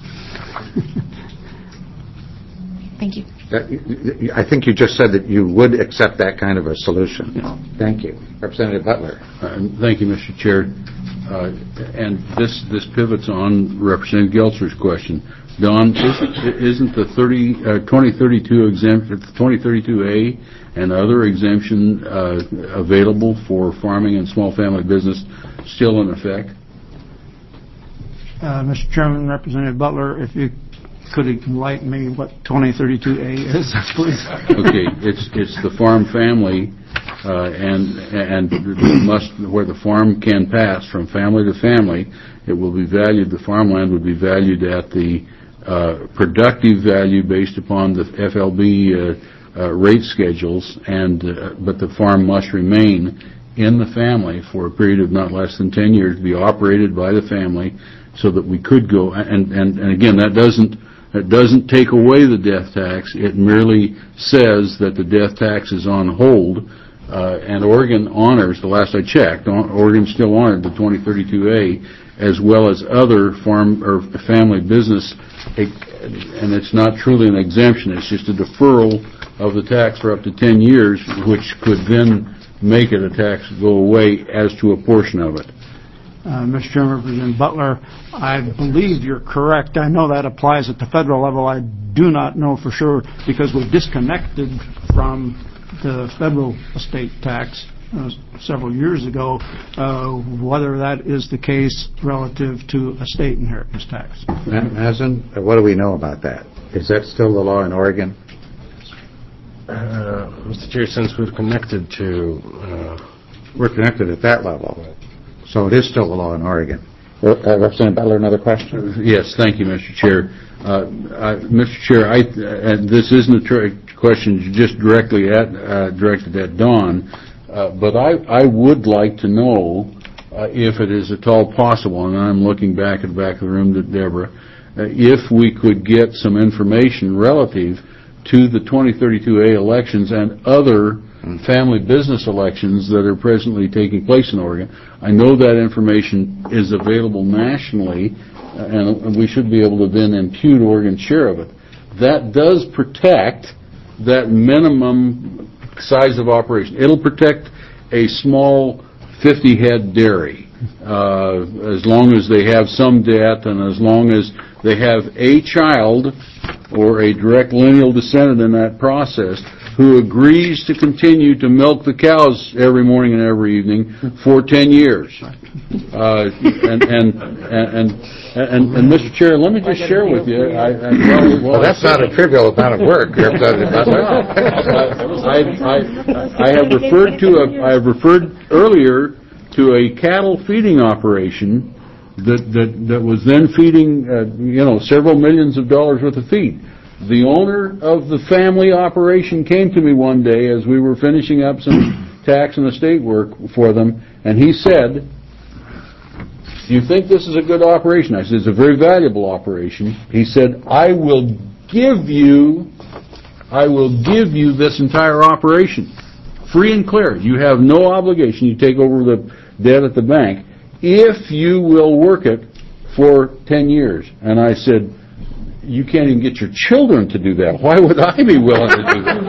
Thank you. I think you just said that you would accept that kind of a solution. Yes. Thank you. Representative Butler. Uh, thank you, Mister Chair. Uh, and this this pivots on Representative Gelser's question. Don, isn't, isn't the thirty, uh, twenty thirty-two exemption, twenty thirty-two A and other exemption uh, available for farming and small family business still in effect? Uh, Mister Chairman, Representative Butler, if you could enlighten me what twenty thirty-two A is, please. Okay, it's it's the farm family uh, and and must where the farm can pass from family to family. It will be valued. The farmland would be valued at the uh, productive value based upon the F L B uh, uh, rate schedules, and uh, but the farm must remain in the family for a period of not less than ten years to be operated by the family, so that we could go and and, and again that doesn't. It doesn't take away the death tax. It merely says that the death tax is on hold, uh, and Oregon honors, the last I checked, Oregon still honored the twenty thirty-two A, as well as other farm or family business, and it's not truly an exemption. It's just a deferral of the tax for up to ten years, which could then make it a tax go away as to a portion of it. Uh, Mister Chairman, Representative Butler, I believe you're correct. I know that applies at the federal level. I do not know for sure because we disconnected from the federal estate tax uh, several years ago, uh, whether that is the case relative to a state inheritance tax. Mazen, what do we know about that? Is that still the law in Oregon? Uh, Mister Chair, since we've connected to... Uh, We're connected at that level. So it is still the law in Oregon. Uh, Representative Butler, another question? Yes, thank you, Mister Chair. Uh, I, Mister Chair, I, and this isn't a tr- question just directly at, uh, directed at Don, uh, but I, I would like to know uh, if it is at all possible, and I'm looking back at the back of the room to Deborah, uh, if we could get some information relative to the twenty thirty-two A elections and other family business elections that are presently taking place in Oregon. I know that information is available nationally, and we should be able to then impute Oregon's share of it. That does protect that minimum size of operation. It'll protect a small fifty head dairy, uh, as long as they have some debt and as long as they have a child or a direct lineal descendant in that process who agrees to continue to milk the cows every morning and every evening for ten years. Uh, and, and, and, and, and, Mister Chair, let me just share with you. I, I, well, well, that's not a trivial amount of work. I, I, I have referred to a, I have referred earlier to a cattle feeding operation that, that, that was then feeding, uh, you know, several millions of dollars worth of feed. The owner of the family operation came to me one day as we were finishing up some tax and estate work for them, and he said, "Do you think this is a good operation?" I said, "It's a very valuable operation." He said, "I will give you, I will give you this entire operation, free and clear. You have no obligation. You take over the debt at the bank if you will work it for ten years." And I said, "You can't even get your children to do that. Why would I be willing to do that?"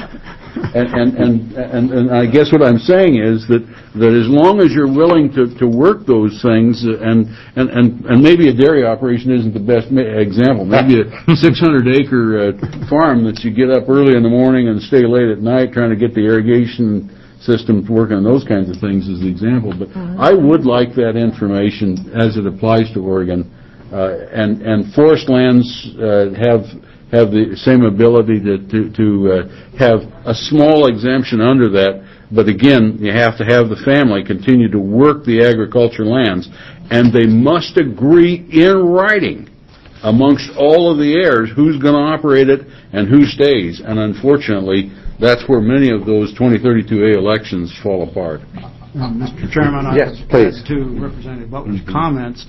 and, and, and, and, and I guess what I'm saying is that, that as long as you're willing to, to work those things, and, and, and, and maybe a dairy operation isn't the best ma- example. Maybe a six hundred acre uh, farm that you get up early in the morning and stay late at night trying to get the irrigation system to work on those kinds of things is the example. But I would like that information as it applies to Oregon. Uh, and, and forest lands uh, have have the same ability to to, to uh, have a small exemption under that, but again, you have to have the family continue to work the agriculture lands, and they must agree in writing amongst all of the heirs who's going to operate it and who stays. And unfortunately, that's where many of those twenty thirty-two A elections fall apart. Uh, Mister Chairman, I yes, please. To Representative Butler's mm-hmm. comments.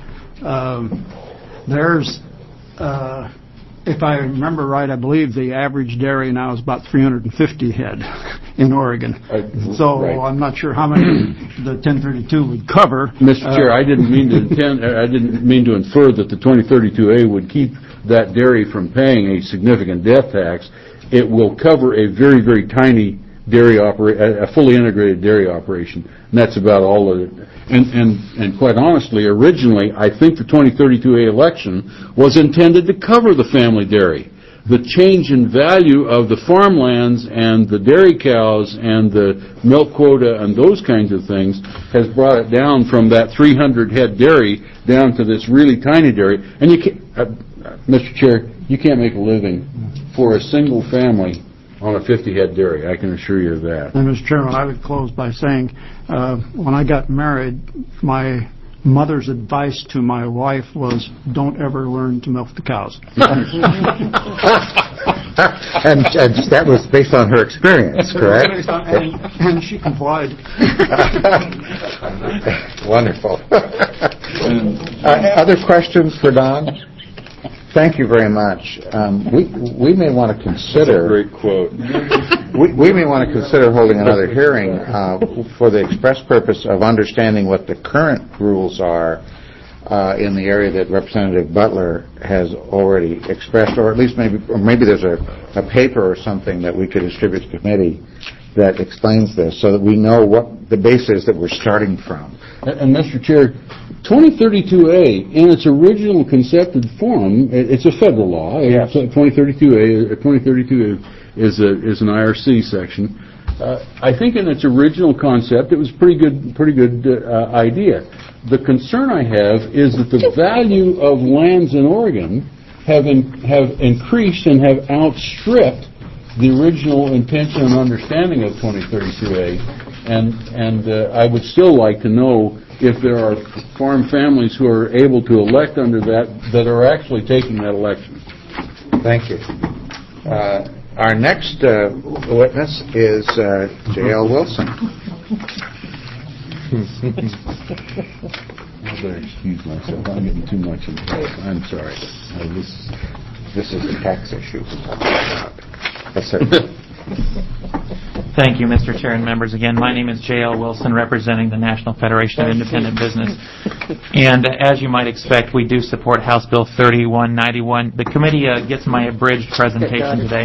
Um, There's, uh, if I remember right, I believe the average dairy now is about three hundred fifty head in Oregon. Uh, so right. I'm not sure how many the ten thirty-two would cover. Mister Uh, Chair, I didn't mean to intend, I didn't mean to infer that the twenty thirty-two A would keep that dairy from paying a significant death tax. It will cover a very, very tiny dairy opera, a fully integrated dairy operation, and that's about all of it. And, and, and quite honestly, originally, I think the twenty thirty-two A election was intended to cover the family dairy. The change in value of the farmlands and the dairy cows and the milk quota and those kinds of things has brought it down from that three hundred head dairy down to this really tiny dairy. And you can't, uh, Mister Chair, you can't make a living for a single family on a fifty head dairy, I can assure you of that. And Mister Chairman, I would close by saying, uh, when I got married, my mother's advice to my wife was, don't ever learn to milk the cows. and, and that was based on her experience, correct? On, and, and she complied. Wonderful. uh, other questions for Don? Thank you very much. Um, we we may want to consider. That's a great quote. we, we may want to consider holding another hearing uh, for the express purpose of understanding what the current rules are uh, in the area that Representative Butler has already expressed, or at least maybe or maybe there's a, a paper or something that we could distribute to the committee that explains this, so that we know what the base is that we're starting from. And, and Mister Chair, twenty thirty-two A, in its original concepted form, it, it's a federal law. Yes. twenty thirty-two A, twenty thirty-two is a, is an I R C section. uh, I think in its original concept, it was pretty good, pretty good uh, idea. The concern I have is that the value of lands in Oregon have in, have increased and have outstripped the original intention and understanding of twenty thirty-two A, and and uh, I would still like to know if there are farm families who are able to elect under that that are actually taking that election. Thank you. Uh, our next uh, witness is uh, J L Wilson. I better excuse myself. I'm getting too much in place. I'm sorry. Uh, this, this is a tax issue. Yes, sir. Thank you, Mister Chair and members. Again, my name is J L Wilson, representing the National Federation of Independent Business. And uh, as you might expect, we do support House Bill thirty-one ninety-one. The committee uh, gets my abridged presentation today.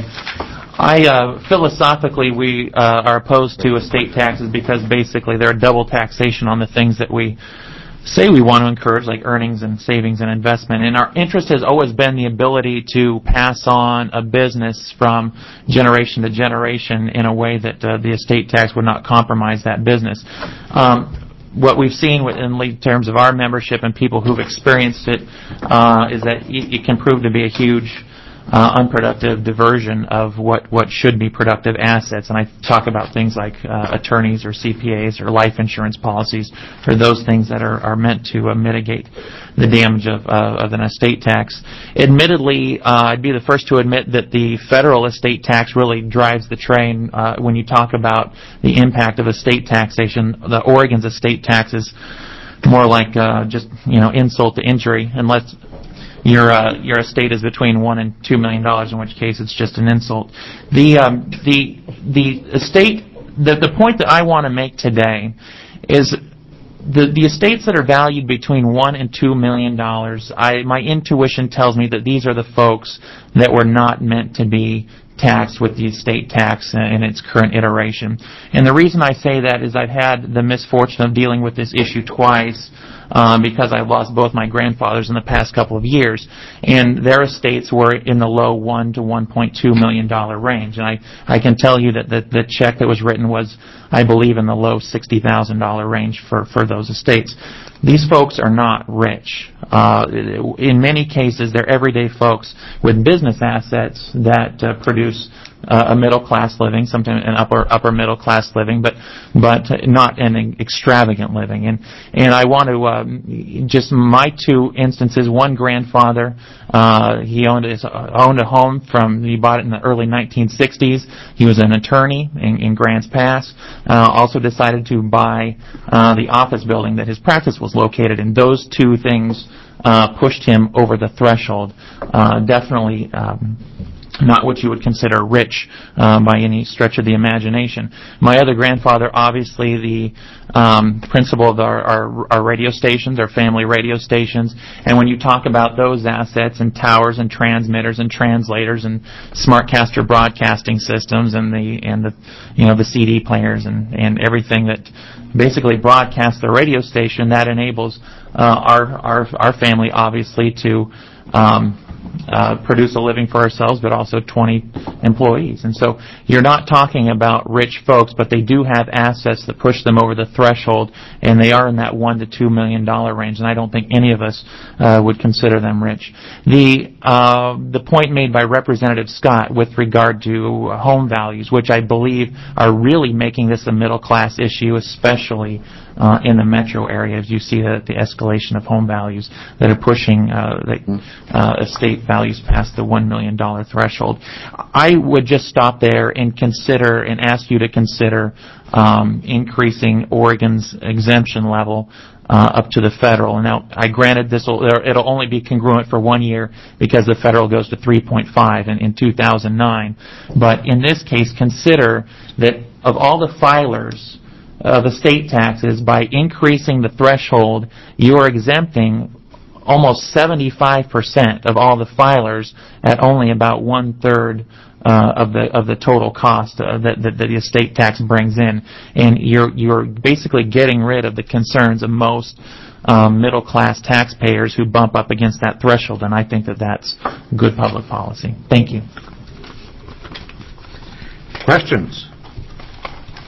I uh, philosophically, we uh, are opposed to estate taxes because basically they're a double taxation on the things that we say we want to encourage, like earnings and savings and investment. And our interest has always been the ability to pass on a business from generation to generation in a way that uh, the estate tax would not compromise that business. Um, what we've seen in terms of our membership and people who've experienced it uh, is that it can prove to be a huge Uh, unproductive diversion of what, what should be productive assets. And I talk about things like uh, attorneys or C P As or life insurance policies, or those things that are, are meant to uh, mitigate the damage of, uh, of an estate tax. Admittedly, uh, I'd be the first to admit that the federal estate tax really drives the train uh, when you talk about the impact of estate taxation. The Oregon's estate tax is more like uh, just, you know, insult to injury, unless Your uh, your estate is between one and two million dollars, in which case it's just an insult. The um, the the estate. The the point that I want to make today is the the estates that are valued between one and two million dollars. I my intuition tells me that these are the folks that were not meant to be taxed with the estate tax in its current iteration. And the reason I say that is I've had the misfortune of dealing with this issue twice. Um, because I've lost both my grandfathers in the past couple of years, and their estates were in the low one to one point two million dollar range. And I, I can tell you that the, the check that was written was, I believe, in the low sixty thousand dollar range for, for those estates. These folks are not rich. Uh, in many cases, they're everyday folks with business assets that uh, produce Uh, a middle-class living, sometimes an upper upper middle-class living, but but not an extravagant living. And and I want to um, just my two instances. One grandfather, uh, he owned his, owned a home from he bought it in the early nineteen sixties. He was an attorney in, in Grants Pass. Uh, also decided to buy uh, the office building that his practice was located in. Those two things uh, pushed him over the threshold. Uh, definitely. Um, Not what you would consider rich um, by any stretch of the imagination. My other grandfather, obviously the um, principal of our, our, our radio stations, our family radio stations, and when you talk about those assets and towers and transmitters and translators and SmartCaster broadcasting systems and the and the you know the C D players and, and everything that basically broadcasts the radio station, that enables uh, our our our family obviously to um, Uh, produce a living for ourselves, but also twenty employees. And so you're not talking about rich folks, but they do have assets that push them over the threshold, and they are in that one to two million dollar range. And I don't think any of us uh, would consider them rich. The uh, the point made by Representative Scott with regard to home values, which I believe are really making this a middle class issue, especially uh, in the metro area, as you see the, the escalation of home values that are pushing uh, the, uh, estate values past the one million dollar threshold. I would just stop there and consider and ask you to consider um, increasing Oregon's exemption level uh, up to the federal. Now, I granted this will it'll only be congruent for one year because the federal goes to three point five in, in two thousand nine. But in this case, consider that of all the filers of estate taxes, by increasing the threshold, you're exempting almost seventy-five percent of all the filers at only about one-third uh, of the of the total cost uh, that, that, that the estate tax brings in. And you're you're basically getting rid of the concerns of most um, middle-class taxpayers who bump up against that threshold, and I think that that's good public policy. Thank you. Questions?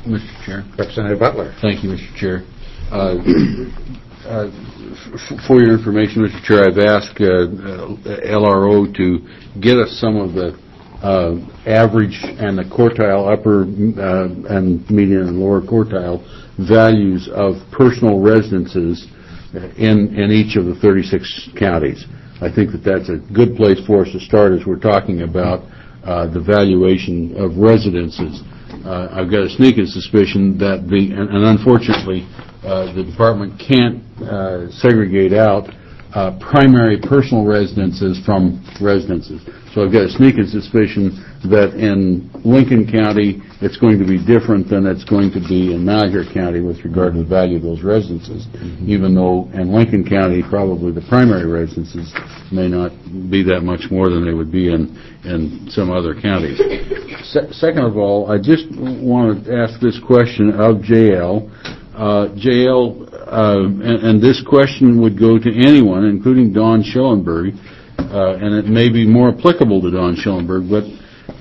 Mister Chair. Representative Butler. Thank you, Mister Chair. Uh, uh, f- for your information, Mister Chair, I've asked uh, L R O to get us some of the uh, average and the quartile, upper uh, and median and lower quartile values of personal residences in, in each of the thirty-six counties. I think that that's a good place for us to start as we're talking about uh, the valuation of residences. Uh, I've got a sneaking suspicion that the, and, and unfortunately, uh, the department can't uh, segregate out uh, primary personal residences from residences. So I've got a sneaking suspicion that in Lincoln County it's going to be different than it's going to be in Malheur County with regard to the value of those residences, mm-hmm. even though in Lincoln County probably the primary residences may not be that much more than they would be in, in some other counties. Se- second of all, I just want to ask this question of J L. Uh, J L, uh, and, and this question would go to anyone, including Don Schellenberg, uh, and it may be more applicable to Don Schellenberg, but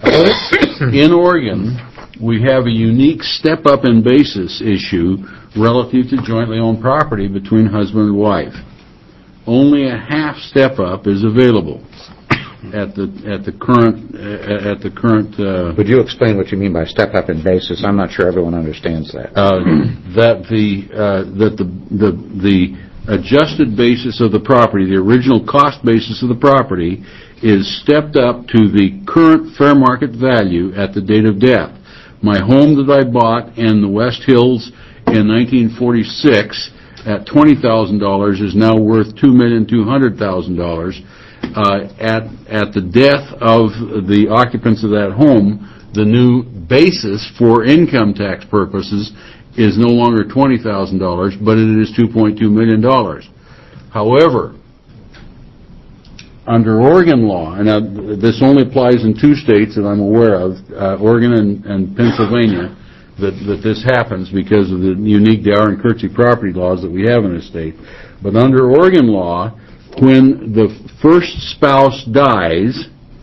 uh, in Oregon, we have a unique step-up in basis issue relative to jointly owned property between husband and wife. Only a half step-up is available at the at the current uh, at the current. Uh, Would you explain what you mean by step-up in basis? I'm not sure everyone understands that. Uh, that the uh, that the the the adjusted basis of the property, the original cost basis of the property, is stepped up to the current fair market value at the date of death. My home that I bought in the West Hills in nineteen forty-six at twenty thousand dollars is now worth two million two hundred thousand dollars. Uh, at at the death of the occupants of that home, the new basis for income tax purposes is no longer twenty thousand dollars, but it is two point two million dollars. However, under Oregon law, and uh, this only applies in two states that I'm aware of, uh, Oregon and, and Pennsylvania, that, that this happens because of the unique Dower and Kirksey property laws that we have in this state. But under Oregon law, when the first spouse dies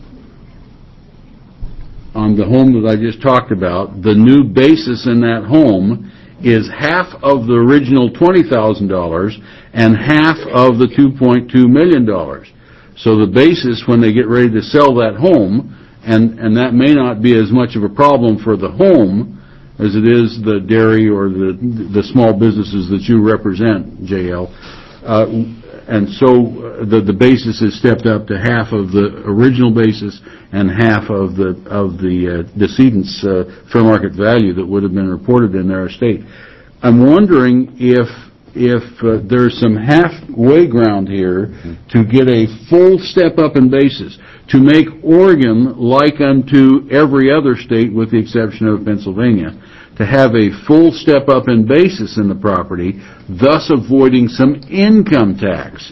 on the home that I just talked about, the new basis in that home is half of the original twenty thousand dollars and half of the two point two million dollars. So the basis when they get ready to sell that home, and, and that may not be as much of a problem for the home as it is the dairy or the the small businesses that you represent, J L. Uh, and so the the basis is stepped up to half of the original basis and half of the of the uh, decedent's uh, fair market value that would have been reported in their estate. I'm wondering if if uh, there's some halfway ground here to get a full step up in basis to make Oregon like unto every other state with the exception of Pennsylvania, to have a full step up in basis in the property, thus avoiding some income tax.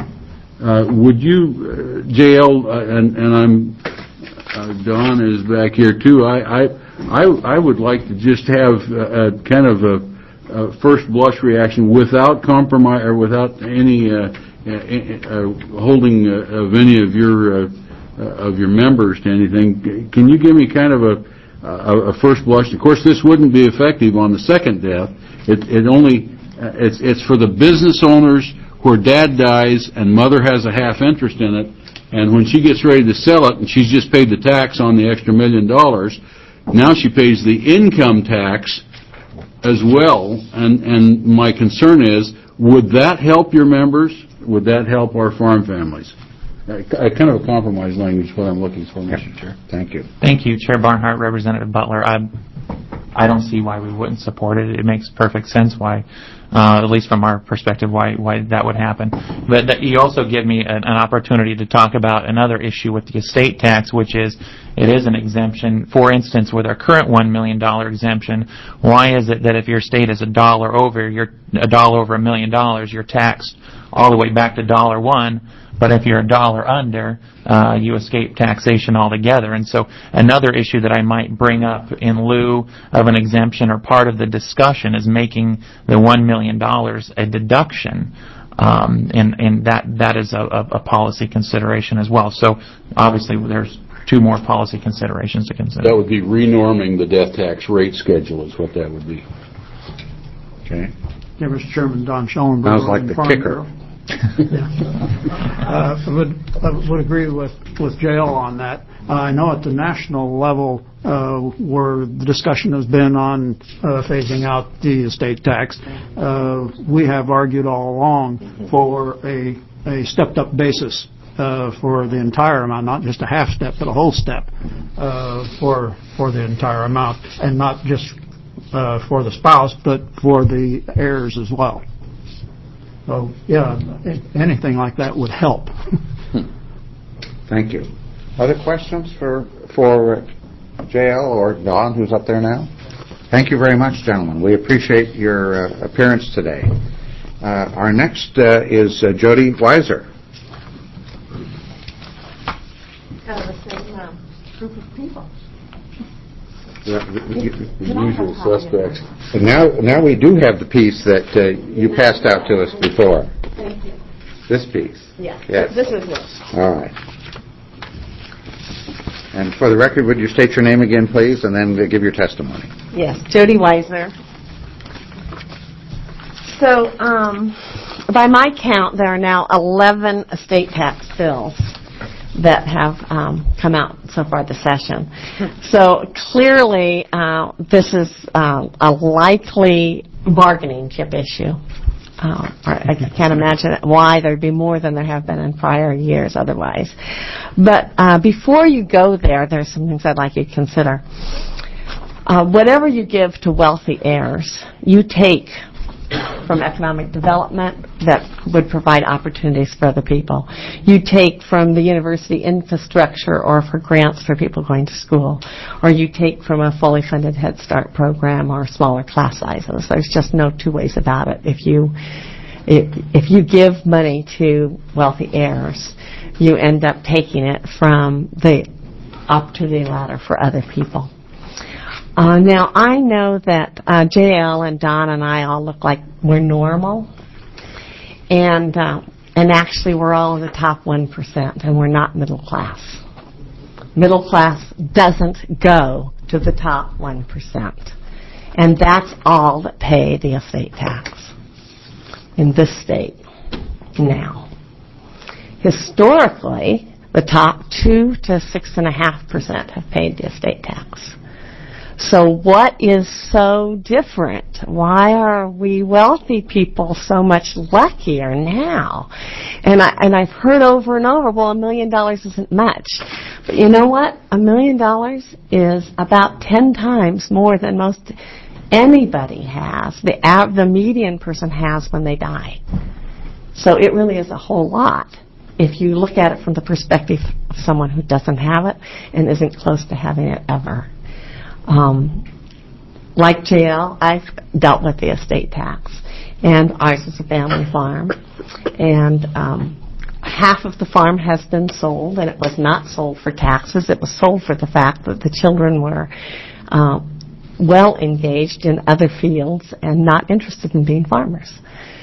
Uh, would you, uh, J L, uh, and, and I'm, uh, Don is back here too, I, I, I, I would like to just have a, a kind of a, a first blush reaction without compromise or without any uh, uh, uh, holding uh, of any of your uh, uh, of your members to anything. Can you give me kind of a A, a first blush? Of course, this wouldn't be effective on the second death. It, it only uh, it's it's for the business owners where dad dies and mother has a half interest in it, and when she gets ready to sell it and she's just paid the tax on the extra million dollars, now she pays the income tax as well. And and my concern is, would that help your members? Would that help our farm families? Uh, kind of a compromise language is what I'm looking for, Mister Chair. Thank you. Thank you, Chair Barnhart, Representative Butler. I, I don't see why we wouldn't support it. It makes perfect sense why, uh, at least from our perspective, why why that would happen. But that you also give me an, an opportunity to talk about another issue with the estate tax, which is it is an exemption. For instance, with our current one million dollars exemption, why is it that if your estate is a dollar over, you're a dollar over a million dollars, you're taxed all the way back to dollar one? But if you're a dollar under, uh, you escape taxation altogether. And so another issue that I might bring up in lieu of an exemption or part of the discussion is making the one million dollars a deduction. Um, and, and that, that is a, a policy consideration as well. So obviously there's two more policy considerations to consider. That would be renorming the death tax rate schedule is what that would be. Okay. Yeah, Mister Chairman, Don Schellenberger. Sounds like the Farm kicker. Bureau. uh, I would, I would agree with, with J L on that. Uh, I know at the national level uh, where the discussion has been on uh, phasing out the estate tax, uh, we have argued all along for a, a stepped-up basis uh, for the entire amount, not just a half step, but a whole step uh, for for the entire amount, and not just uh, for the spouse, but for the heirs as well. So, yeah, anything like that would help. Thank you. Other questions for for J L or Don, who's up there now? Thank you very much, gentlemen. We appreciate your uh, appearance today. Uh, our next uh, is uh, Jody Weiser. Kind of the same uh, group of people. The, the, the usual suspects. And now, now we do have the piece that uh, you passed out to us before. Thank you. This piece. Yeah. Yes. This is it. All right. And for the record, would you state your name again, please, and then give your testimony? Yes, Jody Weiser. So, um, by my count, there are now eleven estate tax bills that have um, come out so far this session. So clearly, uh, this is uh, a likely bargaining chip issue. Uh, I can't imagine why there'd be more than there have been in prior years otherwise. But uh, before you go there, there's some things I'd like you to consider. Uh, whatever you give to wealthy heirs, you take from economic development that would provide opportunities for other people. You take from the university infrastructure or for grants for people going to school. Or you take from a fully funded Head Start program or smaller class sizes. There's just no two ways about it. If you if, if you give money to wealthy heirs, you end up taking it from the opportunity ladder for other people. Uh, now, I know that uh, J L and Don and I all look like we're normal, and uh, and actually we're all in the top one percent, and we're not middle class. Middle class doesn't go to the top one percent, and that's all that pay the estate tax in this state now. Historically, the top two to six and a half percent have paid the estate tax. So what is so different? Why are we wealthy people so much luckier now? And I and I've heard over and over, well, a million dollars isn't much. But you know what? A million dollars is about ten times more than most anybody has. The av- the median person has when they die. So it really is a whole lot if you look at it from the perspective of someone who doesn't have it and isn't close to having it ever. Um, like J L, I've dealt with the estate tax, and ours is a family farm, and um, half of the farm has been sold, and it was not sold for taxes. It was sold for the fact that the children were uh, well engaged in other fields and not interested in being farmers.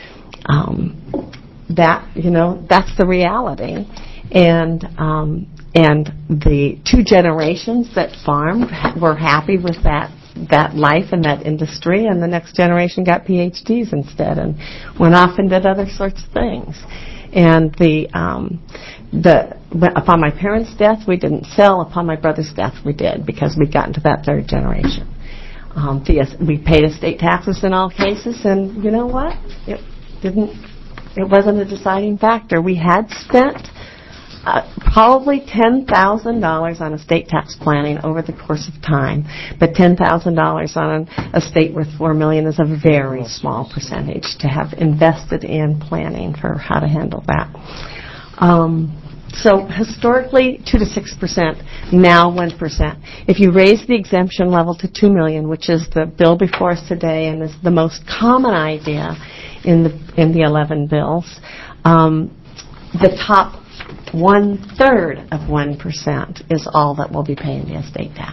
Um, that, you know, that's the reality, and um, And the two generations that farmed were happy with that that life and that industry, and the next generation got P H Ds instead and went off and did other sorts of things. And the um, the upon my parents' death, we didn't sell. Upon my brother's death, we did, because we'd gotten to that third generation. Um, the, we paid estate taxes in all cases, and you know what? It didn't. It wasn't a deciding factor. We had spent Uh, probably ten thousand dollars on estate tax planning over the course of time, but ten thousand dollars on an estate worth four million dollars is a very small percentage to have invested in planning for how to handle that. Um, so historically, two to six percent, now one percent. If you raise the exemption level to two million dollars, which is the bill before us today and is the most common idea in the in the eleven bills, um, the top one-third of one percent is all that will be paying the estate tax.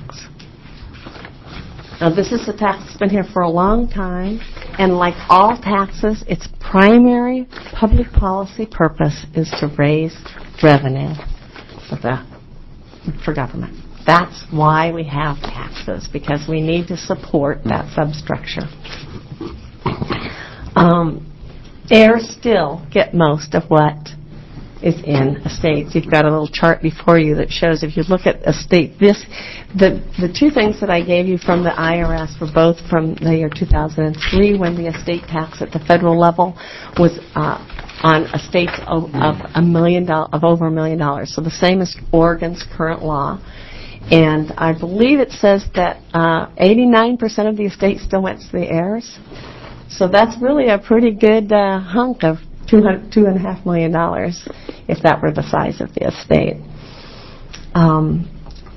Now, this is a tax that's been here for a long time, and like all taxes, its primary public policy purpose is to raise revenue for the for government. That's why we have taxes, because we need to support that substructure. Um, heirs still get most of what is in estates. You've got a little chart before you that shows, if you look at estate, this, the the two things that I gave you from the I R S were both from the year two thousand three, when the estate tax at the federal level was uh, on estates of, of a million do- of over a million dollars. So the same as Oregon's current law. And I believe it says that uh, eighty-nine percent of the estate still went to the heirs. So that's really a pretty good uh, hunk of two hundred, two and a half million dollars, if that were the size of the estate. Um,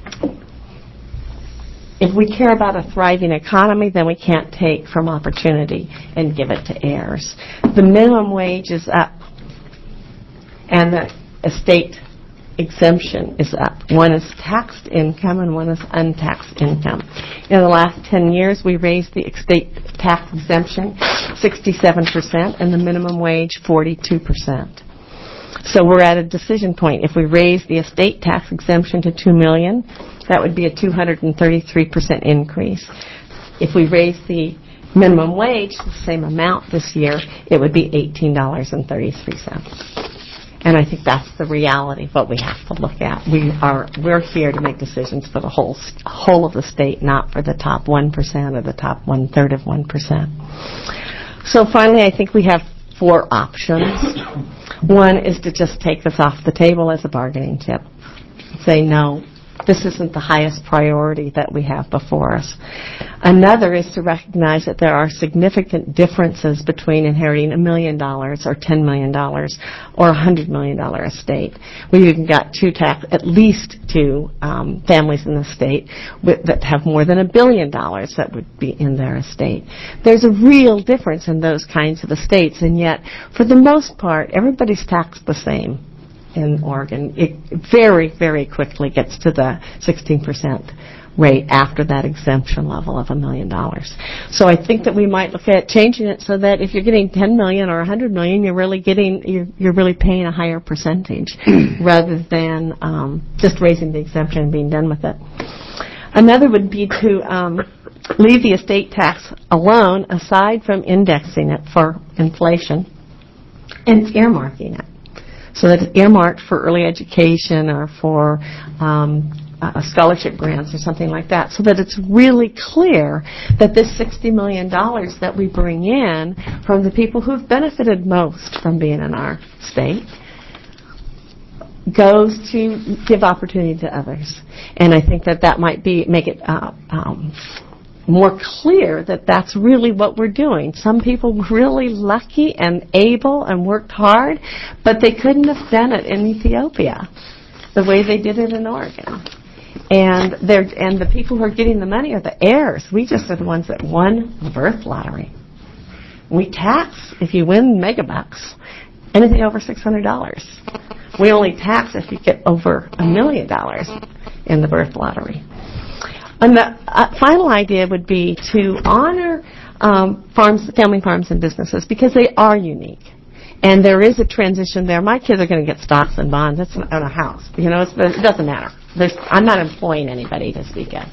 if we care about a thriving economy, then we can't take from opportunity and give it to heirs. The minimum wage is up, and the estate exemption is up. One is taxed income and one is untaxed income. In the last ten years, we raised the estate tax exemption sixty-seven percent and the minimum wage forty-two percent. So we're at a decision point. If we raise the estate tax exemption to two million dollars, that would be a two hundred thirty-three percent increase. If we raise the minimum wage the same amount this year, it would be eighteen dollars and thirty-three cents. And I think that's the reality of what we have to look at. We are we're here to make decisions for the whole whole of the state, not for the top one percent or the top one third of one percent. So finally, I think we have four options. One is to just take this off the table as a bargaining chip. Say no. This isn't the highest priority that we have before us. Another is to recognize that there are significant differences between inheriting a million dollars or ten million dollars or a hundred million dollar estate. We've even got two tax, at least two um, families in the state with, that have more than a billion dollars that would be in their estate. There's a real difference in those kinds of estates, and yet, for the most part, everybody's taxed the same. In Oregon, it very, very quickly gets to the sixteen percent rate after that exemption level of a million dollars. So I think that we might look at changing it so that if you're getting ten million or a hundred million, you're really getting you're, you're really paying a higher percentage rather than um, just raising the exemption and being done with it. Another would be to um, leave the estate tax alone, aside from indexing it for inflation and earmarking it. So that it's earmarked for early education or for um, uh, scholarship grants or something like that, so that it's really clear that this sixty million dollars that we bring in from the people who've benefited most from being in our state goes to give opportunity to others. And I think that that might be make it uh, um, more clear that that's really what we're doing. Some people were really lucky and able and worked hard, but they couldn't have done it in Ethiopia the way they did it in Oregon. And they're and the people who are getting the money are the heirs. We just are the ones that won the birth lottery. We tax if you win megabucks, anything over six hundred dollars. We only tax if you get over a million dollars in the birth lottery. And the uh, final idea would be to honor um, farms, family farms and businesses, because they are unique. And there is a transition there. My kids are going to get stocks and bonds. It's on a house. You know, it's, it doesn't matter. There's, I'm not employing anybody to speak of.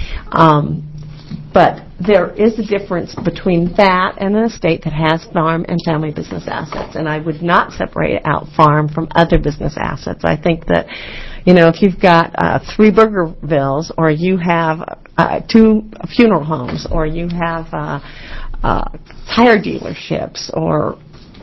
Um, but there is a difference between that and an estate that has farm and family business assets. And I would not separate out farm from other business assets. I think that, you know, if you've got uh, three Burgervilles, or you have uh, two funeral homes, or you have uh, uh, tire dealerships, or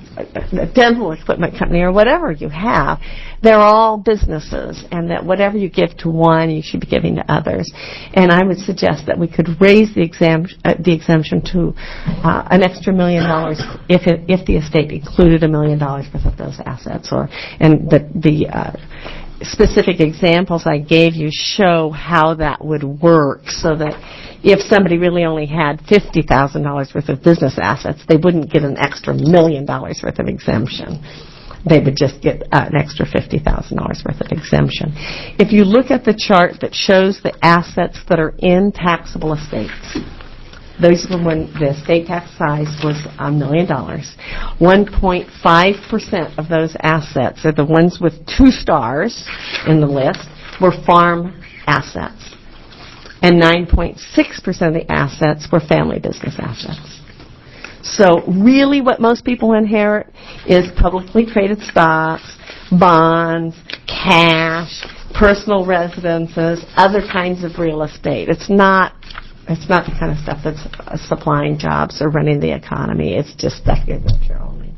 a dental equipment company, or whatever you have, they're all businesses, and that whatever you give to one, you should be giving to others. And I would suggest that we could raise the, exam- uh, the exemption to uh, an extra million dollars if it, if the estate included a million dollars worth of those assets, or and the the uh, specific examples I gave you show how that would work, so that if somebody really only had fifty thousand dollars worth of business assets, they wouldn't get an extra million dollars worth of exemption. They would just get uh, an extra fifty thousand dollars worth of exemption. If you look at the chart that shows the assets that are in taxable estates, those were when the estate tax size was a million dollars. one point five percent of those assets are the ones with two stars in the list, were farm assets, and nine point six percent of the assets were family business assets. So really what most people inherit is publicly traded stocks, bonds, cash, personal residences, other kinds of real estate. It's not it's not the kind of stuff that's uh, supplying jobs or running the economy. It's just stuff you're only.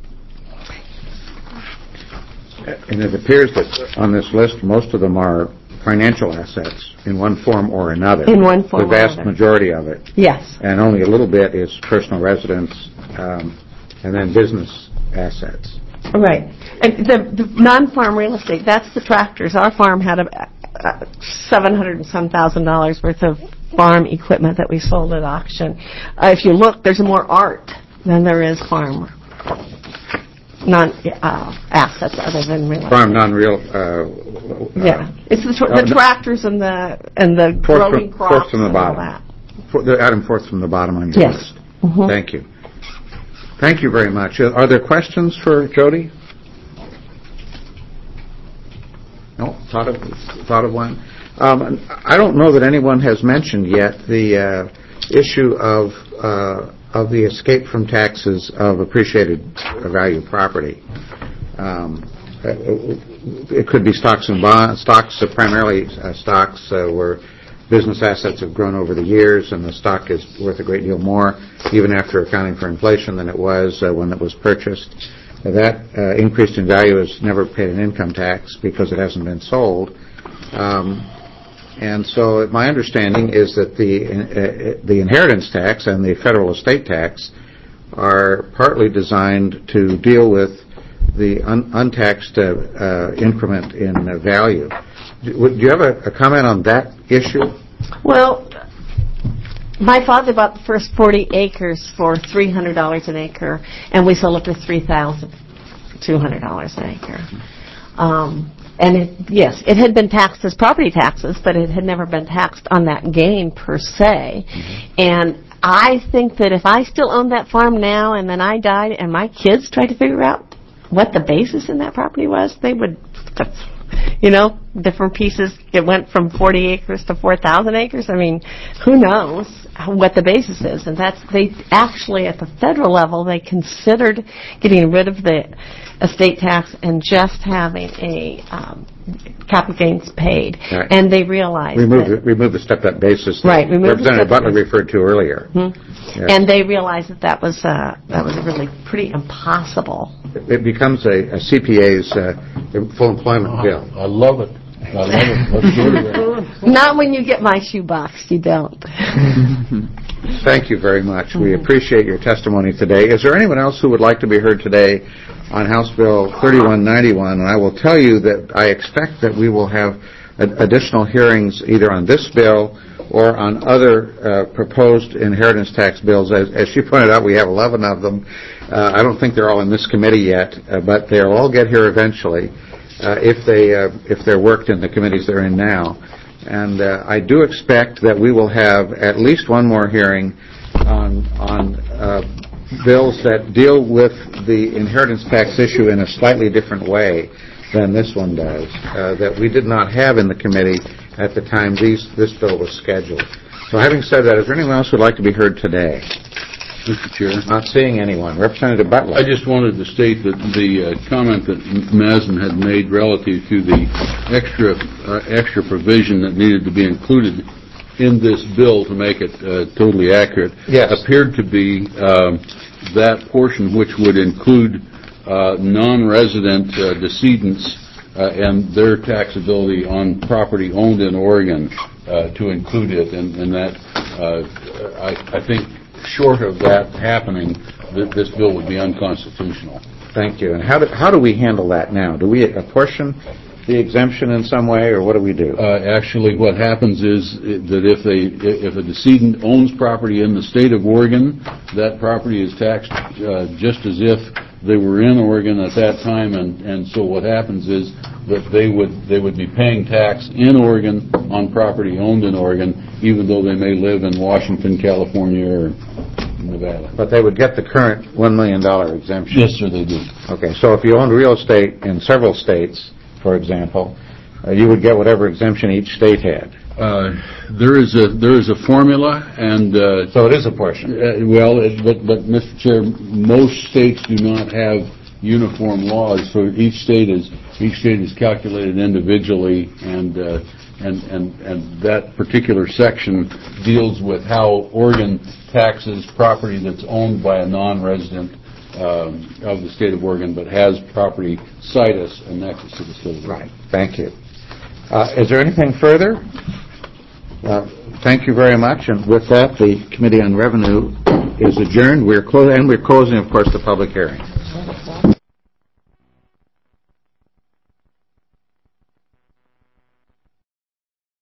And it appears that on this list, most of them are financial assets in one form or another. In one form or The vast another. majority of it. Yes. And only a little bit is personal residence, um, and then business assets. Right. And the, the non-farm real estate, that's the tractors. Our farm had a, a seven hundred and some thousand dollars worth of farm equipment that we sold at auction. Uh, if you look, there's more art than there is farm non uh, assets other than real estate. Farm non-real. Uh, yeah, it's the, tra- uh, the tractors and the and the fourth growing from, crops fourth from the and bottom. all that. For, the item fourth from the bottom on your Yes. list. Mm-hmm. Thank you. Thank you very much. Uh, are there questions for Jody? No, thought of thought of one. Um, I don't know that anyone has mentioned yet the uh, issue of uh, of the escape from taxes of appreciated value property. Um, it could be stocks and bonds. Stocks, uh, primarily uh, stocks, uh, where business assets have grown over the years, and the stock is worth a great deal more, even after accounting for inflation, than it was uh, when it was purchased. That uh, increase in value has never paid an income tax because it hasn't been sold. Um, and so my understanding is that the uh, the inheritance tax and the federal estate tax are partly designed to deal with the un- untaxed uh, uh, increment in uh, value. Do, do you have a, a comment on that issue? Well, my father bought the first forty acres for three hundred dollars an acre, and we sold it for three thousand two hundred dollars an acre. Um, and it, yes, it had been taxed as property taxes, but it had never been taxed on that gain per se. Mm-hmm. And I think that if I still owned that farm now and then I died and my kids tried to figure out what the basis in that property was, they would, you know, different pieces. It went from forty acres to four thousand acres. I mean, who knows what the basis is? And that's, they actually, at the federal level, they considered getting rid of the estate tax and just having a um, capital gains paid. Right. And they realized remove that, the, remove the stepped-up basis that right, remove Representative the Butler referred to earlier. Mm-hmm. Yes. And they realized that that was uh, that was really pretty impossible. It becomes a, a C P A's uh, full employment Oh, bill. I love it. I love it. Let's do that. Not when you get my shoebox, you don't. Thank you very much. We appreciate your testimony today. Is there anyone else who would like to be heard today on House Bill thirty-one ninety-one? And I will tell you that I expect that we will have ad- additional hearings either on this bill or on other uh, proposed inheritance tax bills. As, as she pointed out, we have eleven of them. Uh, I don't think they're all in this committee yet, uh, but they'll all get here eventually uh, if they uh, if they're worked in the committees they're in now. And uh, I do expect that we will have at least one more hearing on on uh, bills that deal with the inheritance tax issue in a slightly different way than this one does, uh, that we did not have in the committee at the time these, this bill was scheduled. So having said that, is there anyone else who would like to be heard today? Mister Chair. Not seeing anyone. Representative Butler. I just wanted to state that the uh, comment that Mazen had made relative to the extra uh, extra provision that needed to be included in this bill to make it uh, totally accurate yes. appeared to be um, that portion which would include uh, non-resident uh, decedents uh, and their taxability on property owned in Oregon uh, to include it, and, and that uh, I, I think short of that happening, th- this bill would be unconstitutional. Thank you. And how do, how do we handle that now? Do we apportion the exemption in some way, or what do we do? Uh, actually, what happens is that if they, if a decedent owns property in the state of Oregon, that property is taxed uh, just as if they were in Oregon at that time, and, and so what happens is that they would they would be paying tax in Oregon on property owned in Oregon, even though they may live in Washington, California, or Nevada. But they would get the current one million dollars exemption. Yes, sir, they do. Okay, so if you own real estate in several states, for example, uh, you would get whatever exemption each state had. Uh, There is a, there is a formula, and... uh, So it is a portion. Uh, Well, it- but, but, Mister Chair, most states do not have uniform laws, so each state is, each state is calculated individually, and, uh, and, and, and that particular section deals with how Oregon taxes property that's owned by a non-resident um, of the state of Oregon, but has property situs and nexus to the state of Oregon. Right. Thank you. Uh, Is there anything further? Uh, Thank you very much. And with that, the Committee on Revenue is adjourned. We're clo- and we're closing, of course, the public hearing.